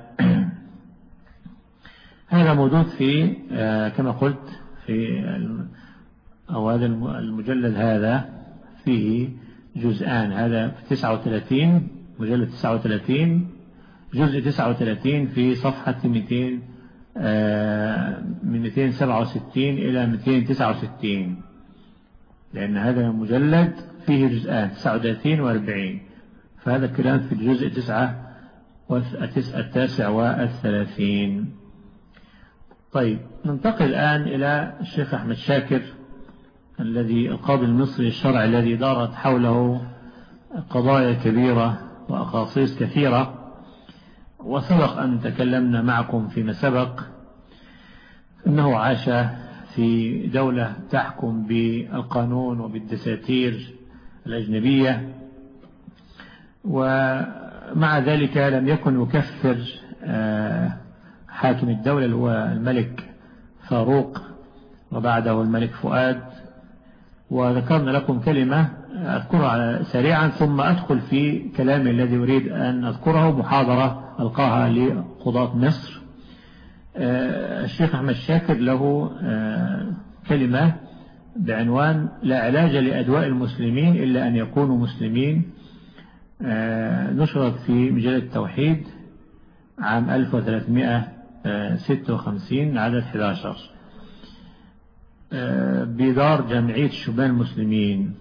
S1: هذا موجود في كما قلت في أو هذا المجلد هذا فيه جزءان، هذا في 39 مجلد 39 جزء 39 في صفحة 200 من 267 إلى 269، لأن هذا المجلد فيه جزءان 39 و40، فهذا الكلام في الجزء 39. طيب ننتقل الآن إلى الشيخ أحمد شاكر الذي القاضي المصري الشرعي الذي دارت حوله قضايا كبيرة وأقاصيص كثيرة، وسبق أن تكلمنا معكم فيما سبق أنه عاش في دولة تحكم بالقانون وبالدساتير الأجنبية، ومع ذلك لم يكن يكفر حاكم الدولة اللي هو الملك فاروق وبعده الملك فؤاد. وذكرنا لكم كلمة أذكرها سريعا ثم أدخل في كلامي الذي أريد أن أذكره، محاضرة ألقاها لقضاة مصر. الشيخ أحمد شاكر له كلمة بعنوان: لا علاج لأدواء المسلمين إلا أن يكونوا مسلمين، نشرت في مجلة التوحيد عام 1356 عدد 11 بدار جمعية شبان المسلمين.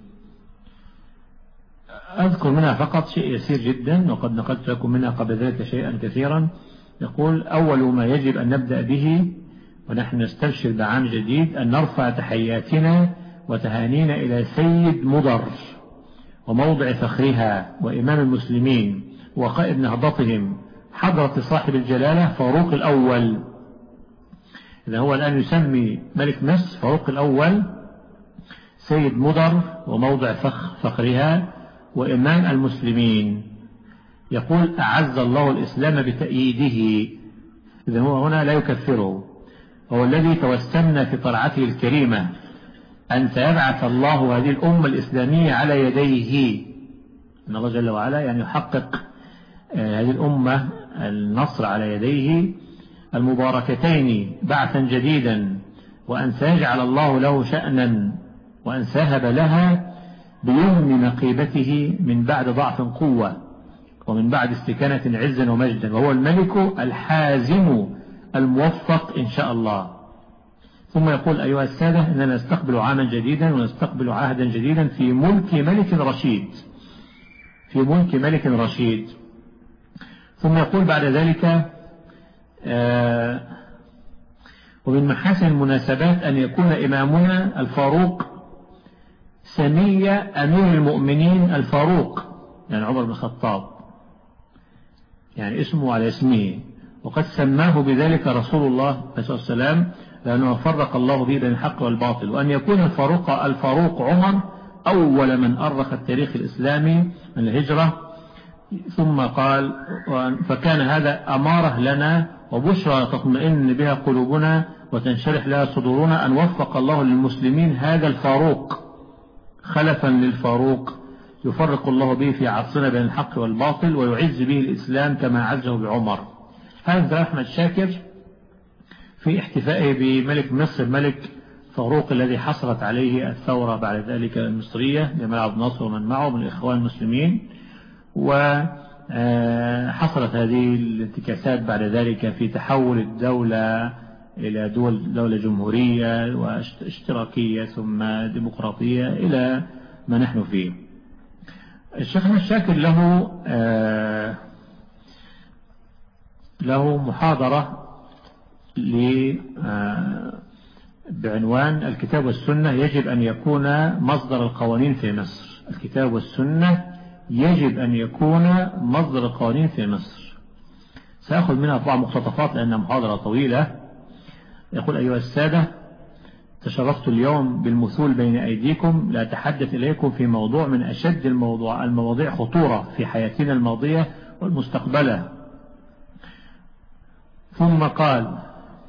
S1: أذكر منها فقط شيء يسير جدا وقد نقلت لكم منها قبل ذلك شيئا كثيرا. يقول: أول ما يجب أن نبدأ به ونحن نستبشر بعام جديد أن نرفع تحياتنا وتهانينا إلى سيد مضر وموضع فخرها وإمام المسلمين وقائد نهضتهم حضرة صاحب الجلالة فاروق الأول. إذا هو الآن يسمي ملك مصر فاروق الأول سيد مضر وموضع فخرها وإمام المسلمين. يقول: أعز الله الإسلام بتأييده. إذا هو هنا لا يكفره، هو الذي توسمنا في طلعته الكريمة أن سيبعث الله هذه الأمة الإسلامية على يديه، إن الله جل وعلا يعني يحقق هذه الأمة النصر على يديه المباركتين بعثا جديدا، وأن سيجعل الله له شأنا وأن سهب لها بيمن نقيبته من بعد ضعف قوة ومن بعد استكانة عزا ومجدا، وهو الملك الحازم الموفق إن شاء الله. ثم يقول: أيها السادة، إننا نستقبل عاما جديدا ونستقبل عهدا جديدا في ملك ملك رشيد، في ملك ملك رشيد. ثم يقول بعد ذلك: ومن محاسن المناسبات أن يكون إمامنا الفاروق سمي أمير المؤمنين الفاروق، يعني عمر بن الخطاب، يعني اسمه على اسمه، وقد سماه بذلك رسول الله صلى الله عليه وسلم لأنه فرق الله به بين الحق والباطل. وأن يكون الفاروق عمر أول من أرخ التاريخ الإسلامي من الهجرة. ثم قال: فكان هذا أمارة لنا وبشرى تطمئن بها قلوبنا وتنشرح لها صدورنا أن وفق الله للمسلمين هذا الفاروق خلفا للفاروق يفرق الله به في عصرنا بين الحق والباطل ويعز به الإسلام كما عزه بعمر. هذا أحمد شاكر في احتفائه بملك مصر الملك فاروق الذي حصلت عليه الثورة بعد ذلك المصرية جمال عبد الناصر ومن معه من الإخوان المسلمين، وحصلت هذه الانتكاسات بعد ذلك في تحول الدولة إلى دولة جمهورية واشتراكية ثم ديمقراطية إلى ما نحن فيه. الشيخ أحمد شاكر له محاضرة بعنوان الكتاب والسنة يجب أن يكون مصدر القوانين في مصر. الكتاب والسنة يجب أن يكون مصدر القوانين في مصر. سأخذ منها طبعا مقتطفات لأنها محاضرة طويلة. يقول: أيها السادة، تشرفت اليوم بالمثول بين أيديكم لأتحدث إليكم في موضوع من أشد المواضيع خطورة في حياتنا الماضية والمستقبلة. ثم قال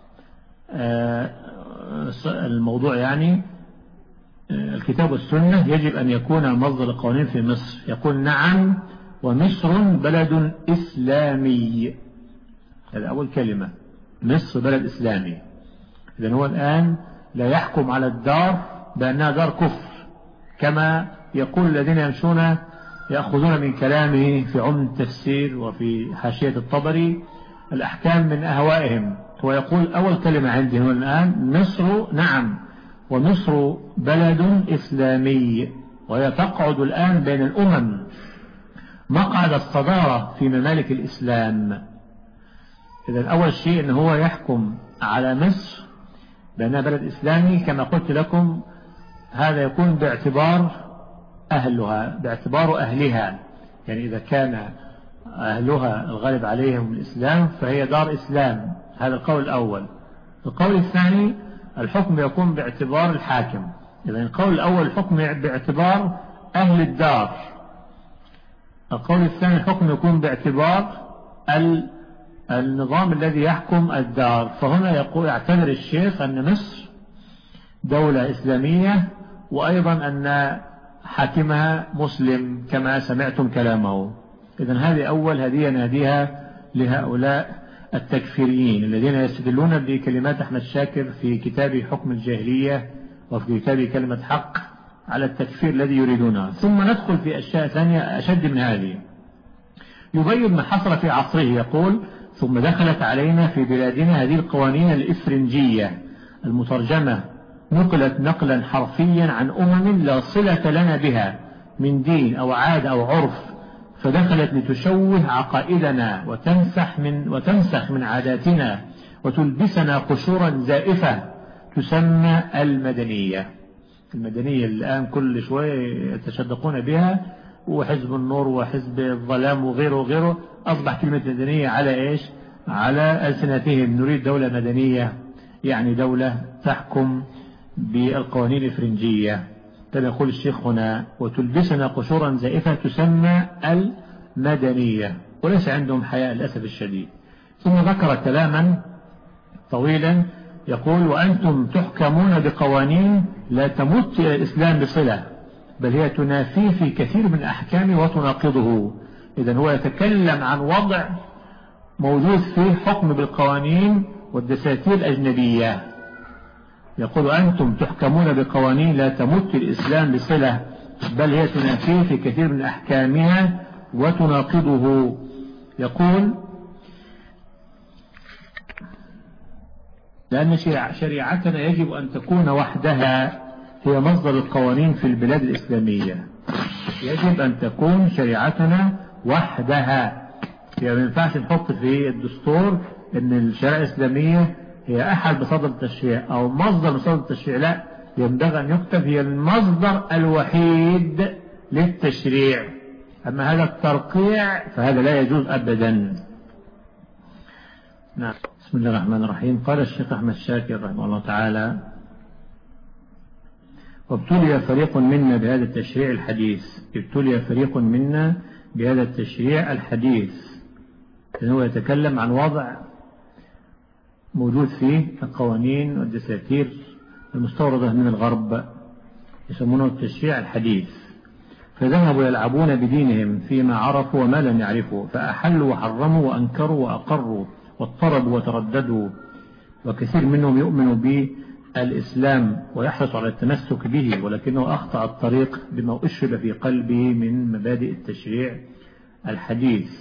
S1: الموضوع يعني الكتاب والسنة يجب أن يكون مصدر القوانين في مصر. يقول: نعم، ومصر بلد إسلامي. هذا أول كلمة، مصر بلد إسلامي. إذن هو الآن لا يحكم على الدار بأنها دار كفر كما يقول الذين يأخذون من كلامه في عمد التفسير وفي حاشية الطبري الأحكام من أهوائهم. هو يقول أول كلمة عندي هو الآن مصر، نعم، ومصر بلد إسلامي، وهي تقعد الآن بين الأمم مقعد الصدارة في ممالك الإسلام. إذن أول شيء أنه هو يحكم على مصر بأنها بلد إسلامي كما قلت لكم. هذا يكون باعتبار أهلها، يعني إذا كان أهلها الغالب عليهم الإسلام فهي دار إسلام. هذا القول الأول. القول الثاني الحكم يكون باعتبار الحاكم. إذن القول الأول الحكم باعتبار أهل الدار. القول الثاني الحكم يكون باعتبار النظام الذي يحكم الدار. فهنا يعتبر الشيخ أن مصر دولة إسلامية وأيضا أن حاكمها مسلم كما سمعتم كلامه. إذن هذه أول هدية ناديها لهؤلاء التكفيريين الذين يستدلون بكلمات أحمد شاكر في كتاب حكم الجاهلية وفي كتاب كلمة حق على التكفير الذي يريدونه. ثم ندخل في أشياء ثانية أشد من هذه. يبين ما حصل في عصره. يقول: ثم دخلت علينا في بلادنا هذه القوانين الإفرنجية المترجمة، نقلت نقلا حرفيا عن أمم لا صلة لنا بها من دين أو عادة أو عرف، فدخلت لتشوه عقائدنا وتنسخ من عاداتنا وتلبسنا قشورا زائفة تسمى المدنية. المدنية الآن كل شوية يتشدقون بها، وحزب النور وحزب الظلام وغيره أصبح كلمة مدنية على إيش؟ على ألسنتهم. نريد دولة مدنية، يعني دولة تحكم بالقوانين الإفرنجية. كما يقول الشيخ هنا: وتلبسنا قشورا زائفة تسمى المدنية. وليس عندهم حياء للأسف الشديد. ثم ذكر كلاما طويلا يقول: وأنتم تحكمون بقوانين لا تمت إلى الإسلام بصلة، بل هي تنافيه في كثير من أحكامه وتناقضه. إذن هو يتكلم عن وضع موجود فيه حكم بالقوانين والدساتير الأجنبية. يقول: أنتم تحكمون بقوانين لا تمت الإسلام بصلة، بل هي تنافيه في كثير من أحكامها وتناقضه. يقول: لأن شريعتنا يجب أن تكون وحدها هي مصدر القوانين في البلاد الإسلامية. يجب أن تكون شريعتنا وحدها. يعني ما ينفعش نحط في الدستور أن الشريعة الإسلامية هي أحد مصادر التشريع أو مصدر مصادر التشريع. لا، ينبغي أن يكتب هي المصدر الوحيد للتشريع. أما هذا الترقيع فهذا لا يجوز أبدا. نعم. بسم الله الرحمن الرحيم. قال الشيخ أحمد شاكر رحمه الله تعالى: وابتلي فريق منا بهذا التشريع الحديث. ابتلي فريق منا بهذا التشريع الحديث. هو يتكلم عن وضع موجود فيه القوانين والدساتير المستوردة من الغرب، يسمونه التشريع الحديث. فذهبوا يلعبون بدينهم فيما عرفوا وما لم يعرفوا، فأحلوا وحرموا وأنكروا وأقروا واضطربوا وترددوا. وكثير منهم يؤمن بالإسلام ويحرص على التمسك به، ولكنه أخطأ الطريق بما أشرب في قلبه من مبادئ التشريع الحديث.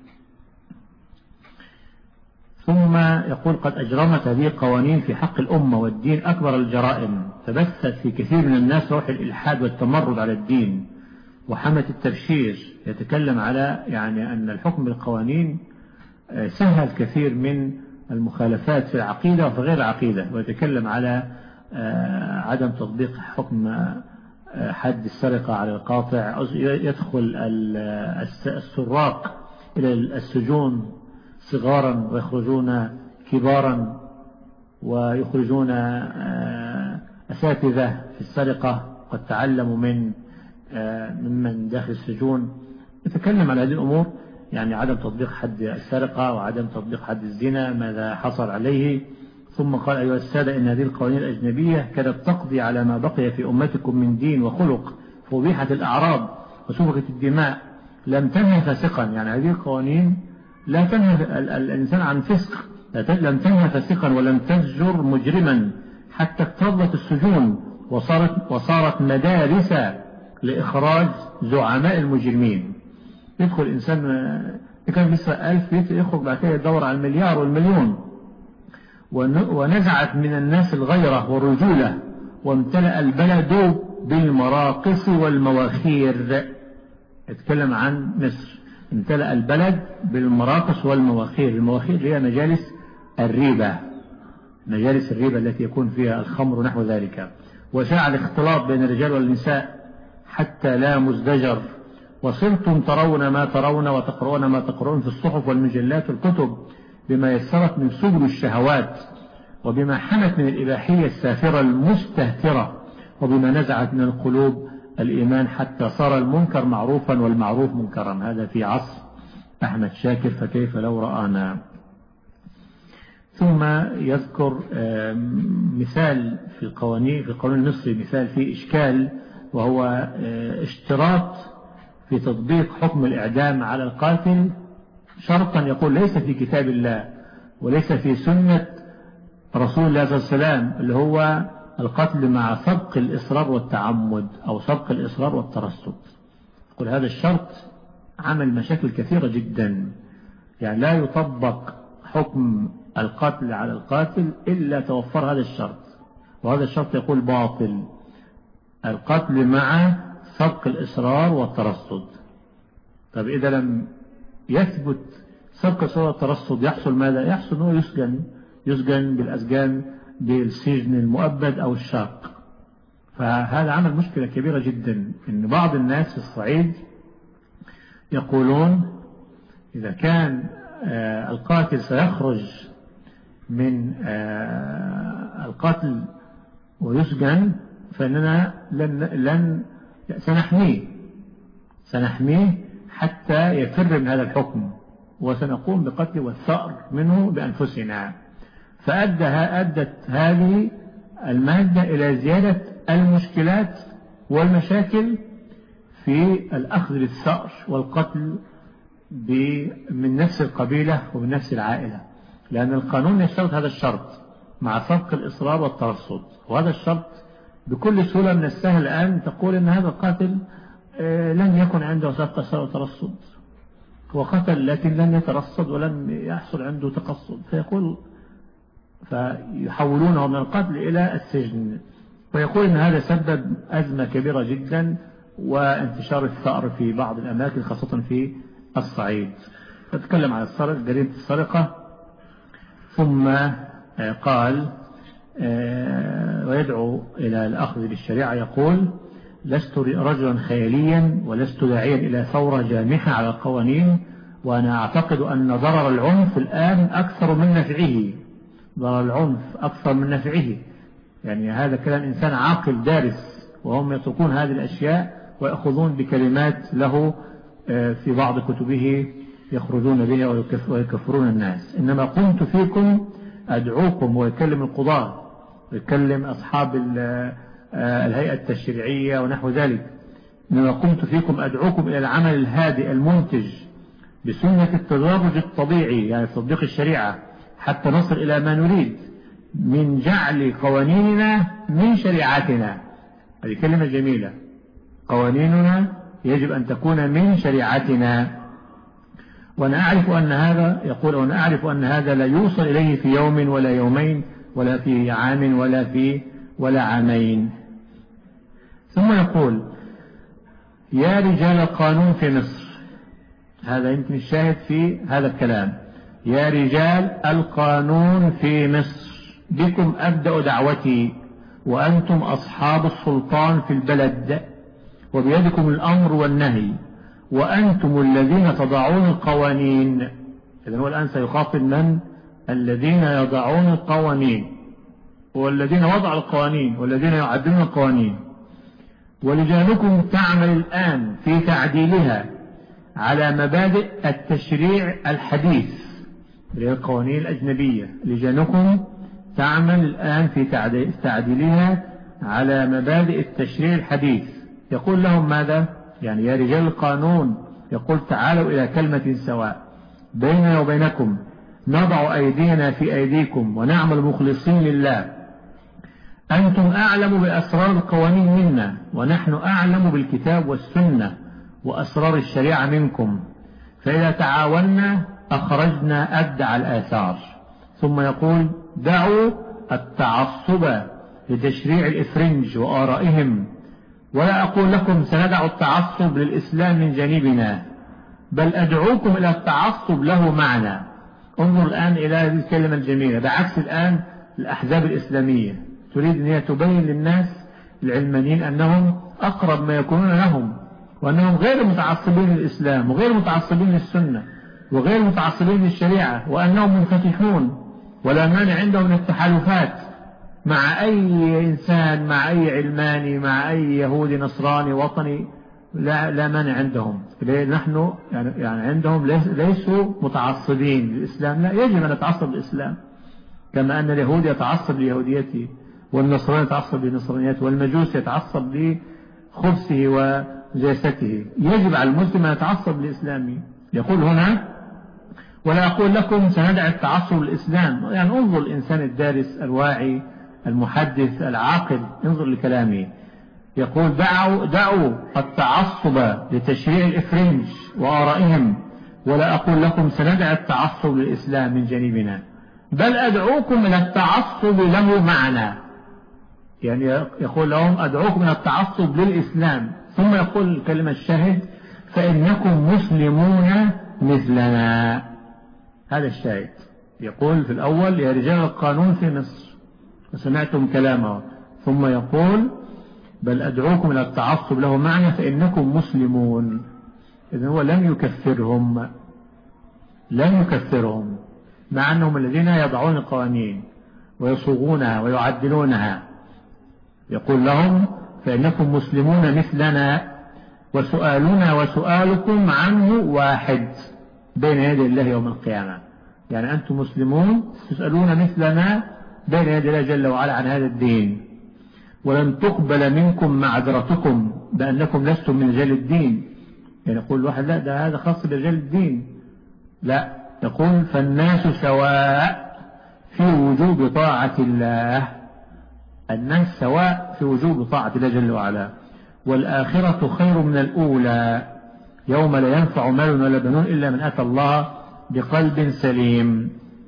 S1: ثم يقول: قد أجرمت هذه القوانين في حق الأمة والدين أكبر الجرائم، فبثت في كثير من الناس روح الإلحاد والتمرد على الدين وحمة التبشير. يتكلم على أن الحكم بالقوانين سهل كثير من المخالفات في العقيدة وفي غير العقيدة، ويتكلم على عدم تطبيق حكم حد السرقة على القاطع. يدخل السراق إلى السجون صغارا ويخرجون كبارا، ويخرجون أساتذة في السرقة قد تعلموا ممن داخل السجون. يتكلم على هذه الأمور، عدم تطبيق حد السرقة وعدم تطبيق حد الزنا ماذا حصل عليه. ثم قال: أيها السادة، إن هذه القوانين الأجنبية كانت تقضي على ما بقي في أمتكم من دين وخلق، فأبيحت الأعراض وسفكت الدماء، لم تنهى فاسقا. هذه القوانين لا تنهى الإنسان عن فسق، لم تنهى فاسقا ولم تزجر مجرما، حتى اكتظت السجون وصارت مدارس لإخراج زعماء المجرمين. يدخل إنسان كان بيسرق 1000 يخرج بعد كده يدور على المليار والمليون. ونزعت من الناس الغيرة والرجولة، وامتلأ البلد بالمراقص والمواخير. يتكلم عن مصر، امتلأ البلد بالمراقص والمواخير. المواخير هي مجالس الريبة، مجالس الريبة التي يكون فيها الخمر ونحو ذلك. وشاع الاختلاط بين الرجال والنساء حتى لا مزدجر. وصرتم ترون ما ترون وتقرؤون ما تقرؤون في الصحف والمجلات والكتب، بما يسرت من سبل الشهوات، وبما حمت من الإباحية السافرة المستهترة، وبما نزعت من القلوب الإيمان، حتى صار المنكر معروفا والمعروف منكرا. هذا في عصر أحمد شاكر، فكيف لو رآنا. ثم يذكر مثال في القوانين المصري، مثال فيه إشكال، وهو اشتراط في تطبيق حكم الإعدام على القاتل شرطا يقول ليس في كتاب الله وليس في سنة رسول الله صلى الله عليه وسلم، اللي هو القتل مع سبق الإصرار والتعمد أو سبق الإصرار والترصد. يقول هذا الشرط عمل مشاكل كثيرة جدا، لا يطبق حكم القتل على القاتل إلا توفر هذا الشرط. وهذا الشرط يقول باطل، القتل مع سبق الإصرار والترصد. طب إذا لم يثبت سبق الإصرار والترصد يحصل ماذا؟ يحصل أنه يسجن بالأسجان بالسجن المؤبد أو الشاق. فهذا عمل مشكلة كبيرة جدا، إن بعض الناس في الصعيد يقولون إذا كان القاتل سيخرج من القتل ويسجن فإننا سنحميه حتى يفر من هذا الحكم، وسنقوم بقتله والثأر منه بأنفسنا. فأدت هذه المادة إلى زيادة المشكلات والمشاكل في الأخذ للثأر والقتل من نفس القبيلة ومن نفس العائلة، لأن القانون يشترط هذا الشرط مع سبق الإصرار والترصد. وهذا الشرط بكل سهولة من السهل أن تقول أن هذا القاتل لن يكن عنده سبق إصرار وترصد، هو قتل لكن لن يترصد ولن يحصل عنده تقصد، فيحولونه من القتل إلى السجن. ويقول أن هذا سبب أزمة كبيرة جدا وانتشار الثأر في بعض الأماكن خاصة في الصعيد. فتكلم عن جريمة السرقة، ثم قال ويدعو إلى الأخذ بالشريعة. يقول لست رجلا خياليا ولست داعيا إلى ثورة جامحة على القوانين، وأنا أعتقد أن ضرر العنف الآن أكثر من نفعه. ضرر العنف أكثر من نفعه، هذا كلام إنسان عاقل دارس، وهم يتركون هذه الأشياء ويأخذون بكلمات له في بعض كتبه يخرجون بها ويكفرون الناس. إنما قمت فيكم أدعوكم، ويكلم القضاة ويكلم أصحاب الهيئة التشريعية ونحو ذلك، إنما قمت فيكم أدعوكم إلى العمل الهادئ المنتج بسنة التدرج الطبيعي، يعني تطبيق الشريعة حتى نصل إلى ما نريد من جعل قوانيننا من شريعتنا. هذه كلمة جميلة، قوانيننا يجب أن تكون من شريعتنا. وأنا أعرف أن هذا يقول، وأنا أعرف أن هذا لا يوصل إليه في يوم ولا يومين ولا في عام ولا عامين. ثم يقول يا رجال القانون في مصر، هذا يمكن الشاهد في هذا الكلام، يا رجال القانون في مصر بكم أبدأ دعوتي، وأنتم أصحاب السلطان في البلد، وبيدكم الأمر والنهي، وأنتم الذين تضعون القوانين. إذن هو الآن سيخاطب من؟ الذين يضعون القوانين، والذين وضعوا القوانين، والذين يعدلون القوانين. ولجانكم تعمل الآن في تعديلها على مبادئ التشريع الحديث، القوانين الأجنبية. لجانكم تعمل الآن في تعديلها على مبادئ التشريع الحديث. يقول لهم ماذا؟ يعني يا رجال القانون، يقول تعالوا إلى كلمة سواء بيننا وبينكم، نضع أيدينا في أيديكم ونعمل مخلصين لله. أنتم أعلم بأسرار القوانين منا، ونحن أعلم بالكتاب والسنة وأسرار الشريعة منكم، فإذا تعاوننا أخرجنا أبدع الآثار. ثم يقول دعوا التعصب لتشريع الإفرنج وآرائهم، ولا أقول لكم سندع التعصب للإسلام من جانبنا، بل أدعوكم إلى التعصب له معنا. انظر الآن إلى هذه الكلمة الجميلة، بعكس الآن الأحزاب الإسلامية تريد أن هي تبين للناس العلمانيين أنهم أقرب ما يكونون لهم، وأنهم غير متعصبين للإسلام وغير متعصبين للسنة وغير متعصبين للشريعة، وأنهم منفتحون ولا مانع عندهم من التحالفات مع أي إنسان، مع أي علماني، مع أي يهودي نصراني وطني، لا مانع عندهم. نحن يعني عندهم ليسوا متعصبين للإسلام، لا، يجب أن نتعصب للإسلام كما أن اليهود يتعصب ليهوديته، والنصراني يتعصب لنصرانيته، والمجوس يتعصب لخبثه وجاسته. يجب على المسلم أن يتعصب لإسلامه. يقول هنا ولا أقول لكم سندع التعصب للإسلام. يعني انظر الإنسان الدارس الواعي المحدث العاقل، انظر لكلامه. يقول دعوا التعصب لتشريع الإفرنج وآرائهم، ولا أقول لكم سندع التعصب للإسلام من جانبنا، بل أدعوكم إلى التعصب له معنا. يعني يقول لهم أدعوكم إلى التعصب للإسلام. ثم يقول كلمة الشاهد فإنكم مسلمون مثلنا. هذا الشاهد. يقول في الأول يا رجال القانون في مصر، وسمعتم كلامه. ثم يقول بل أدعوكم إلى التعصب له معنا فإنكم مسلمون. إذن هو لم يكفرهم مع أنهم الذين يضعون القوانين ويصوغونها ويعدلونها. يقول لهم فإنكم مسلمون مثلنا، وسؤالنا وسؤالكم عنه واحد بين يدي الله يوم القيامة. يعني أنتم مسلمون تسألون مثلنا بين يدي الله جل وعلا عن هذا الدين، ولن تقبل منكم معذرتكم بأنكم لستم من رجال الدين. يعني يقول واحد لا، ده هذا خاص برجال الدين، لا، يقول فالناس سواء في وجوب طاعة الله، الناس سواء في وجوب طاعة الله جل وعلا، والآخرة خير من الأولى يوم لا ينفع مال ولا بنون إلا من أتى الله بقلب سليم.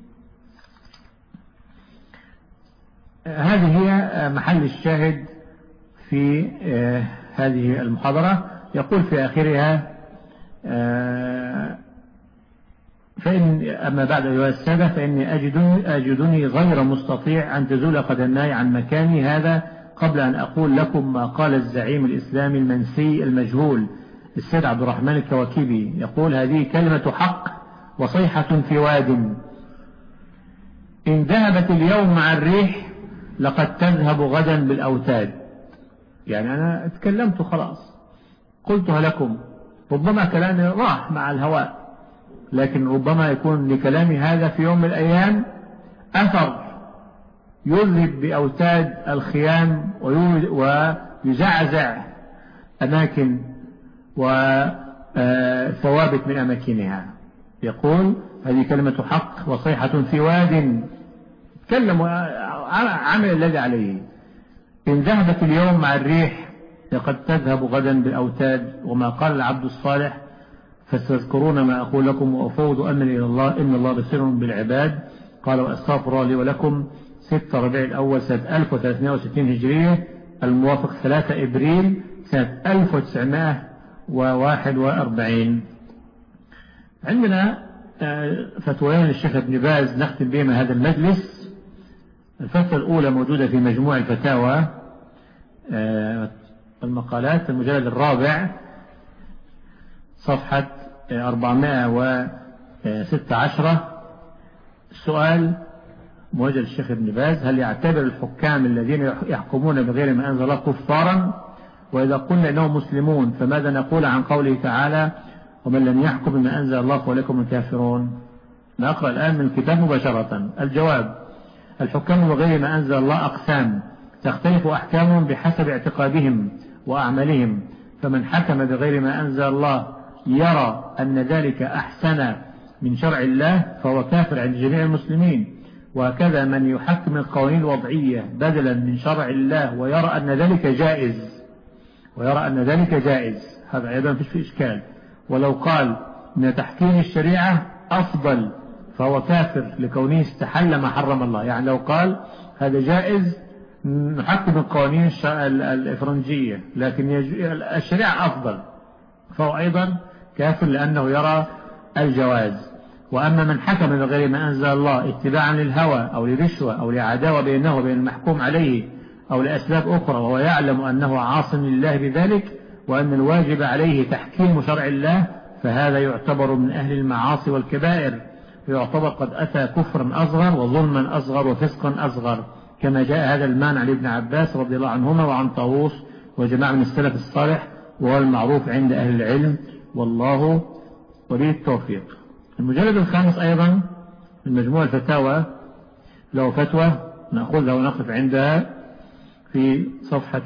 S1: هذه هي محل الشاهد في هذه المحاضرة. يقول في آخرها أما بعد أيها السادة فإني أجدني غير مستطيع أن تزول قدماي عن مكاني هذا قبل أن أقول لكم ما قال الزعيم الإسلامي المنسي المجهول السيد عبد الرحمن الكواكبي. يقول هذه كلمة حق وصيحة في واد، إن ذهبت اليوم مع الريح لقد تذهب غدا بالأوتاد. يعني أنا اتكلمت خلاص، قلتها لكم، ربما كلامي راح مع الهواء، لكن ربما يكون لكلامي هذا في يوم من الأيام أثر يذهب بأوتاد الخيام ويزعزع أماكن وثوابت من أماكنها. يقول هذه كلمة حق وصيحة في واد، تكلم عمل الذي عليه. إن ذهبت اليوم مع الريح لقد تذهب غدا بالأوتاد، وما قال العبد الصالح فستذكرون ما أقول لكم وأفوض أمري إلى الله إن الله بصير بالعباد. قال وأستغفر الله لي ولكم. 6 ربيع الأول سنة 1360 هجرية، الموافق 3 إبريل سنة 1941. عندنا فتوين للشيخ ابن باز نختم بهما هذا المجلس. الفتوى الأولى موجودة في مجموع الفتاوى المقالات المجلد الرابع صفحة 416. السؤال موجه للشيخ ابن باز: هل يعتبر الحكام الذين يحكمون بغير ما أنزل الله كفارا؟ وإذا قلنا إنهم مسلمون فماذا نقول عن قوله تعالى ومن لم يحكم بما أنزل الله فأولئك هم الكافرون؟ نقرأ الآن من الكتاب مباشرة. الجواب: الحكام بغير ما أنزل الله أقسام تختلف أحكامهم بحسب اعتقادهم وأعمالهم، فمن حكم بغير ما أنزل الله يرى أن ذلك أحسن من شرع الله فهو كافر عند جميع المسلمين، وهكذا من يحكم القوانين الوضعية بدلا من شرع الله ويرى أن ذلك جائز، هذا أيضا فيه إشكال. ولو قال أن تحكيم الشريعة أفضل فهو كافر لكونه استحل ما حرم الله. يعني لو قال هذا جائز نحكم القوانين الإفرنجية لكن الشريعة أفضل، فهو أيضا كافر لأنه يرى الجواز. وأما من حكم بغير ما أنزل الله اتباعا للهوى أو لرشوة أو لعداوة بينه وبين المحكوم عليه أو لأسباب أخرى وهو يعلم أنه عاص لله بذلك وأن الواجب عليه تحكيم شرع الله، فهذا يعتبر من أهل المعاصي والكبائر، ويعتبر قد أتى كفرا أصغر وظلما أصغر وفسقا أصغر، كما جاء هذا المعنى عن ابن عباس رضي الله عنهما وعن طاووس وجماعة من السلف الصالح، وهو المعروف عند أهل العلم، والله ولي التوفيق. المجلد الخامس أيضا من مجموع الفتاوى له فتوى نأخذها ونقف عندها في صفحة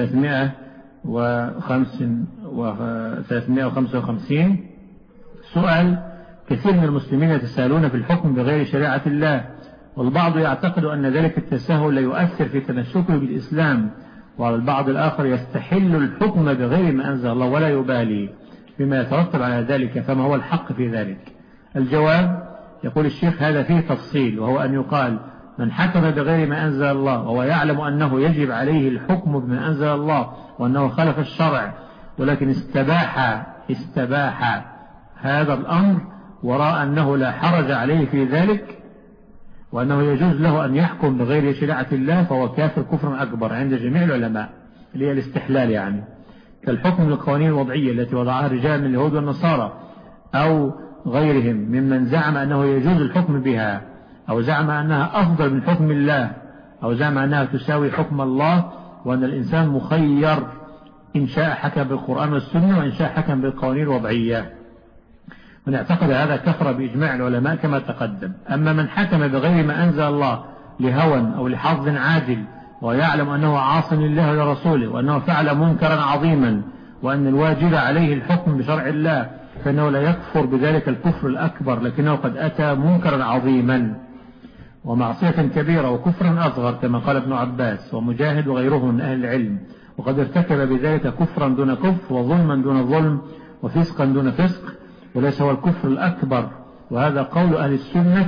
S1: 355. سؤال: كثير من المسلمين يتساءلون في الحكم بغير شريعة الله، والبعض يعتقد أن ذلك التساهل لا يؤثر في تمسكه بالإسلام، وعلى البعض الآخر يستحل الحكم بغير ما أنزل الله ولا يبالي بما يترتب على ذلك، فما هو الحق في ذلك؟ الجواب: يقول الشيخ هذا فيه تفصيل، وهو أن يقال من حكم بغير ما أنزل الله وهو يعلم أنه يجب عليه الحكم بما أنزل الله وأنه خالف الشرع، ولكن استباح هذا الأمر وراء أنه لا حرج عليه في ذلك وأنه يجوز له أن يحكم بغير شريعة الله، فهو كافر كفرا أكبر عند جميع العلماء، اللي هي الاستحلال يعني، كالحكم بالقوانين الوضعية التي وضعها رجال من اليهود والنصارى أو غيرهم ممن زعم أنه يجوز الحكم بها، أو زعم أنها أفضل من حكم الله، أو زعم أنها تساوي حكم الله، وأن الإنسان مخير إن شاء حكم بالقرآن والسنة وإن شاء حكم بالقوانين الوضعية. من اعتقد هذا كفر بإجماع العلماء كما تقدم. أما من حكم بغير ما أنزل الله لهوى أو لحظ عاجل ويعلم أنه عاص لله ولرسوله وأنه فعل منكرا عظيما وأن الواجب عليه الحكم بشرع الله، فإنه لا يكفر بذلك الكفر الأكبر، لكنه قد أتى منكرا عظيما ومعصية كبيرة وكفرا أصغر، كما قال ابن عباس ومجاهد وغيرهم من أهل العلم، وقد ارتكب بذلك كفرا دون كفر وظلما دون ظلم وفسقا دون فسق، وليس هو الكفر الأكبر. وهذا قول أهل السنة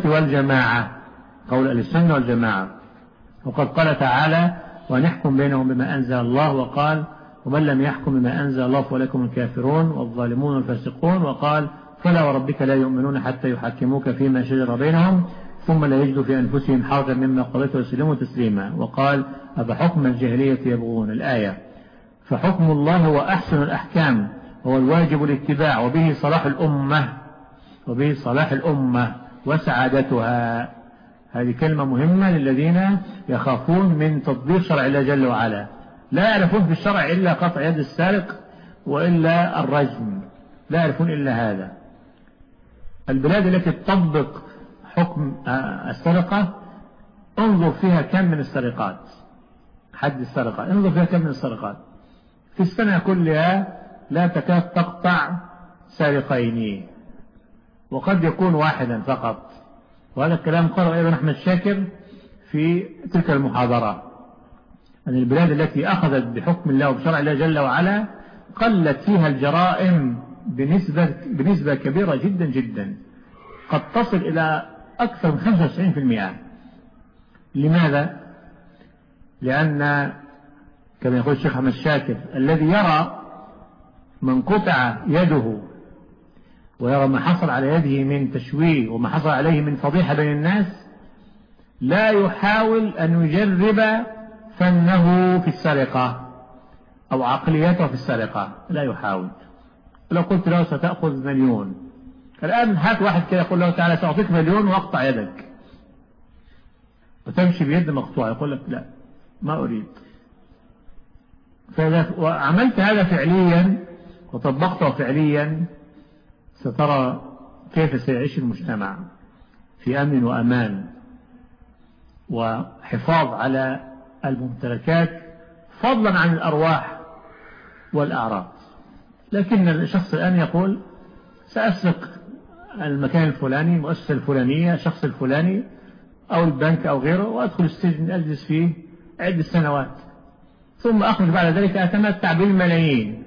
S1: والجماعة، وقد قال تعالى ونحكم بينهم بما أنزل الله، وقال ومن لم يحكم بما أنزل الله فأولئك هم الكافرون والظالمون والفاسقون، وقال فلا وربك لا يؤمنون حتى يحكموك فيما شجر بينهم ثم لا يجدوا في أنفسهم حرجا مما قضيت ويسلموا تسليما، وقال أفحكم الجاهلية يبغون الآية. فحكم الله هو أحسن الأحكام، هو الواجب الاتباع، وبه صلاح الأمة وسعادتها. هذه كلمة مهمة للذين يخافون من تطبيق شرع الله جل وعلا، لا يعرفون في الشرع إلا قطع يد السارق وإلا الرجم، لا يعرفون إلا هذا. البلاد التي تطبق حكم السرقة انظر فيها كم من السرقات، حد السرقات، انظر فيها كم من السرقات في السنة كلها لا تكاد تقطع سارقين، وقد يكون واحدا فقط. وهذا الكلام قال أيضا أحمد شاكر في تلك المحاضرة، أن البلاد التي أخذت بحكم الله وبشرع الله جل وعلا قلت فيها الجرائم بنسبة كبيرة جدا جدا، قد تصل إلى أكثر من 95%. لماذا؟ لأن كما يقول الشيخ أحمد شاكر الذي يرى من قطع يده ويرى ما حصل على يده من تشويه وما حصل عليه من فضيحة بين الناس لا يحاول أن يجرب فنه في السرقة أو عقليته في السرقة، لا يحاول. لو قلت له ستأخذ 1,000,000 الآن هات واحد كده يقول له تعالى سأعطيك 1,000,000 وأقطع يدك وتمشي بيد مقطوعة، يقول لك لا ما أريد. فإذا عملت هذا فعليا وطبقته فعليا سترى كيف سيعيش المجتمع في أمن وأمان وحفاظ على الممتلكات فضلا عن الأرواح والأعراض. لكن الشخص الآن يقول سأسرق المكان الفلاني، المؤسسة الفلانية، الشخص الفلاني أو البنك أو غيره، وأدخل السجن أجلس فيه عدة سنوات، ثم أخرج بعد ذلك أتمتع بالملايين،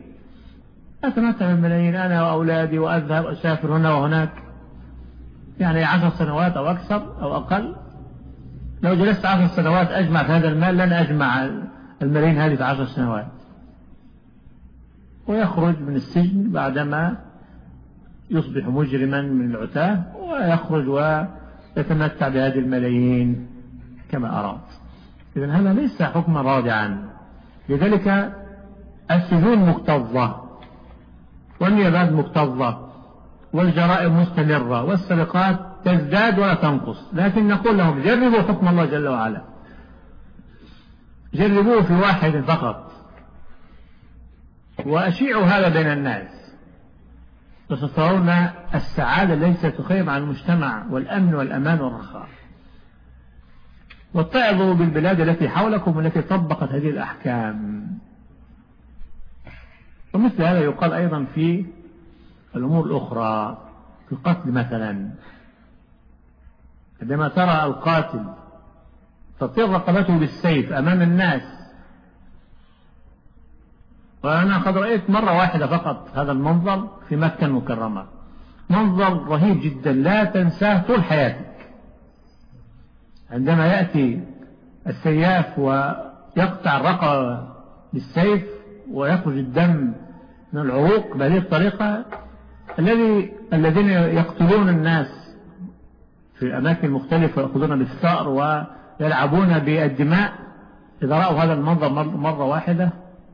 S1: أنا وأولادي وأذهب أسافر هنا وهناك، يعني 10 سنوات أو أكثر أو أقل. لو جلست 10 سنوات أجمع في هذا المال لن أجمع الملايين هذه في 10 سنوات. ويخرج من السجن بعدما يصبح مجرما من العتاه، ويخرج ويتمتع بهذه الملايين كما أراد. إذن هذا ليس حكما رادعا. لذلك السجون مكتظة والنيابات مكتظة والجرائم مستمرة والسرقات تزداد ولا تنقص، لكن نقول لهم جربوا حكم الله جل وعلا، جربوه في واحد فقط وأشيعوا هذا بين الناس، وسترون السعادة التي تخيم على المجتمع والأمن والأمان والرخاء. واتعظوا بالبلاد التي حولكم والتي طبقت هذه الأحكام. ومثل هذا يقال أيضا في الأمور الأخرى، في القتل مثلا، عندما ترى القاتل تطير رقبته بالسيف أمام الناس. وأنا قد رأيت مرة واحدة فقط هذا المنظر في مكة المكرمة، منظر رهيب جدا لا تنساه طول حياتك. عندما يأتي السياف ويقطع الرقبة بالسيف ويخرج الدم من العروق بهذه الطريقة، الذين يقتلون الناس في أماكن مختلفة ويأخذون بالثأر ويلعبون بالدماء، إذا رأوا هذا المنظر مرة واحدة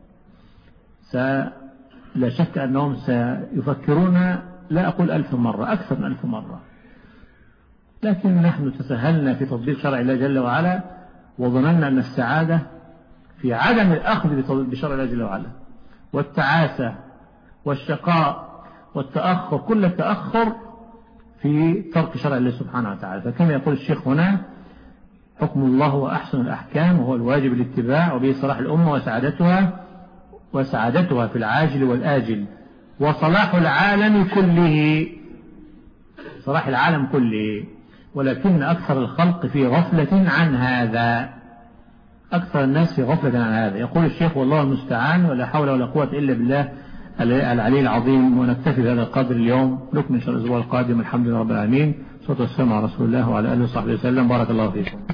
S1: لا شك أنهم سيفكرون، لا أقول 1000 مرة، أكثر من 1000 مرة. لكن نحن تسهلنا في تطبيق شرع الله جل وعلا، وظننا أن السعادة في عدم الأخذ بشرع الله جل وعلا، والتعاسة والشقاء والتأخر، كل التأخر في ترك شرع الله سبحانه وتعالى. فكما يقول الشيخ هنا: حكم الله هو أحسن الأحكام، وهو الواجب الاتباع، وبه صلاح الأمة وسعادتها في العاجل والآجل، وصلاح العالم كله، صلاح العالم كله. ولكن أكثر الخلق في غفلة عن هذا، أكثر الناس في غفلة عن هذا. يقول الشيخ: والله المستعان، ولا حول ولا قوة إلا بالله العلي العظيم. ونكتفي بهذا القدر اليوم، نكمل إن شاء الله الأسبوع القادم. الحمد لله رب العالمين، والصلاة والسلام على رسول الله وعلى آله وصحبه وسلم. بارك الله فيكم.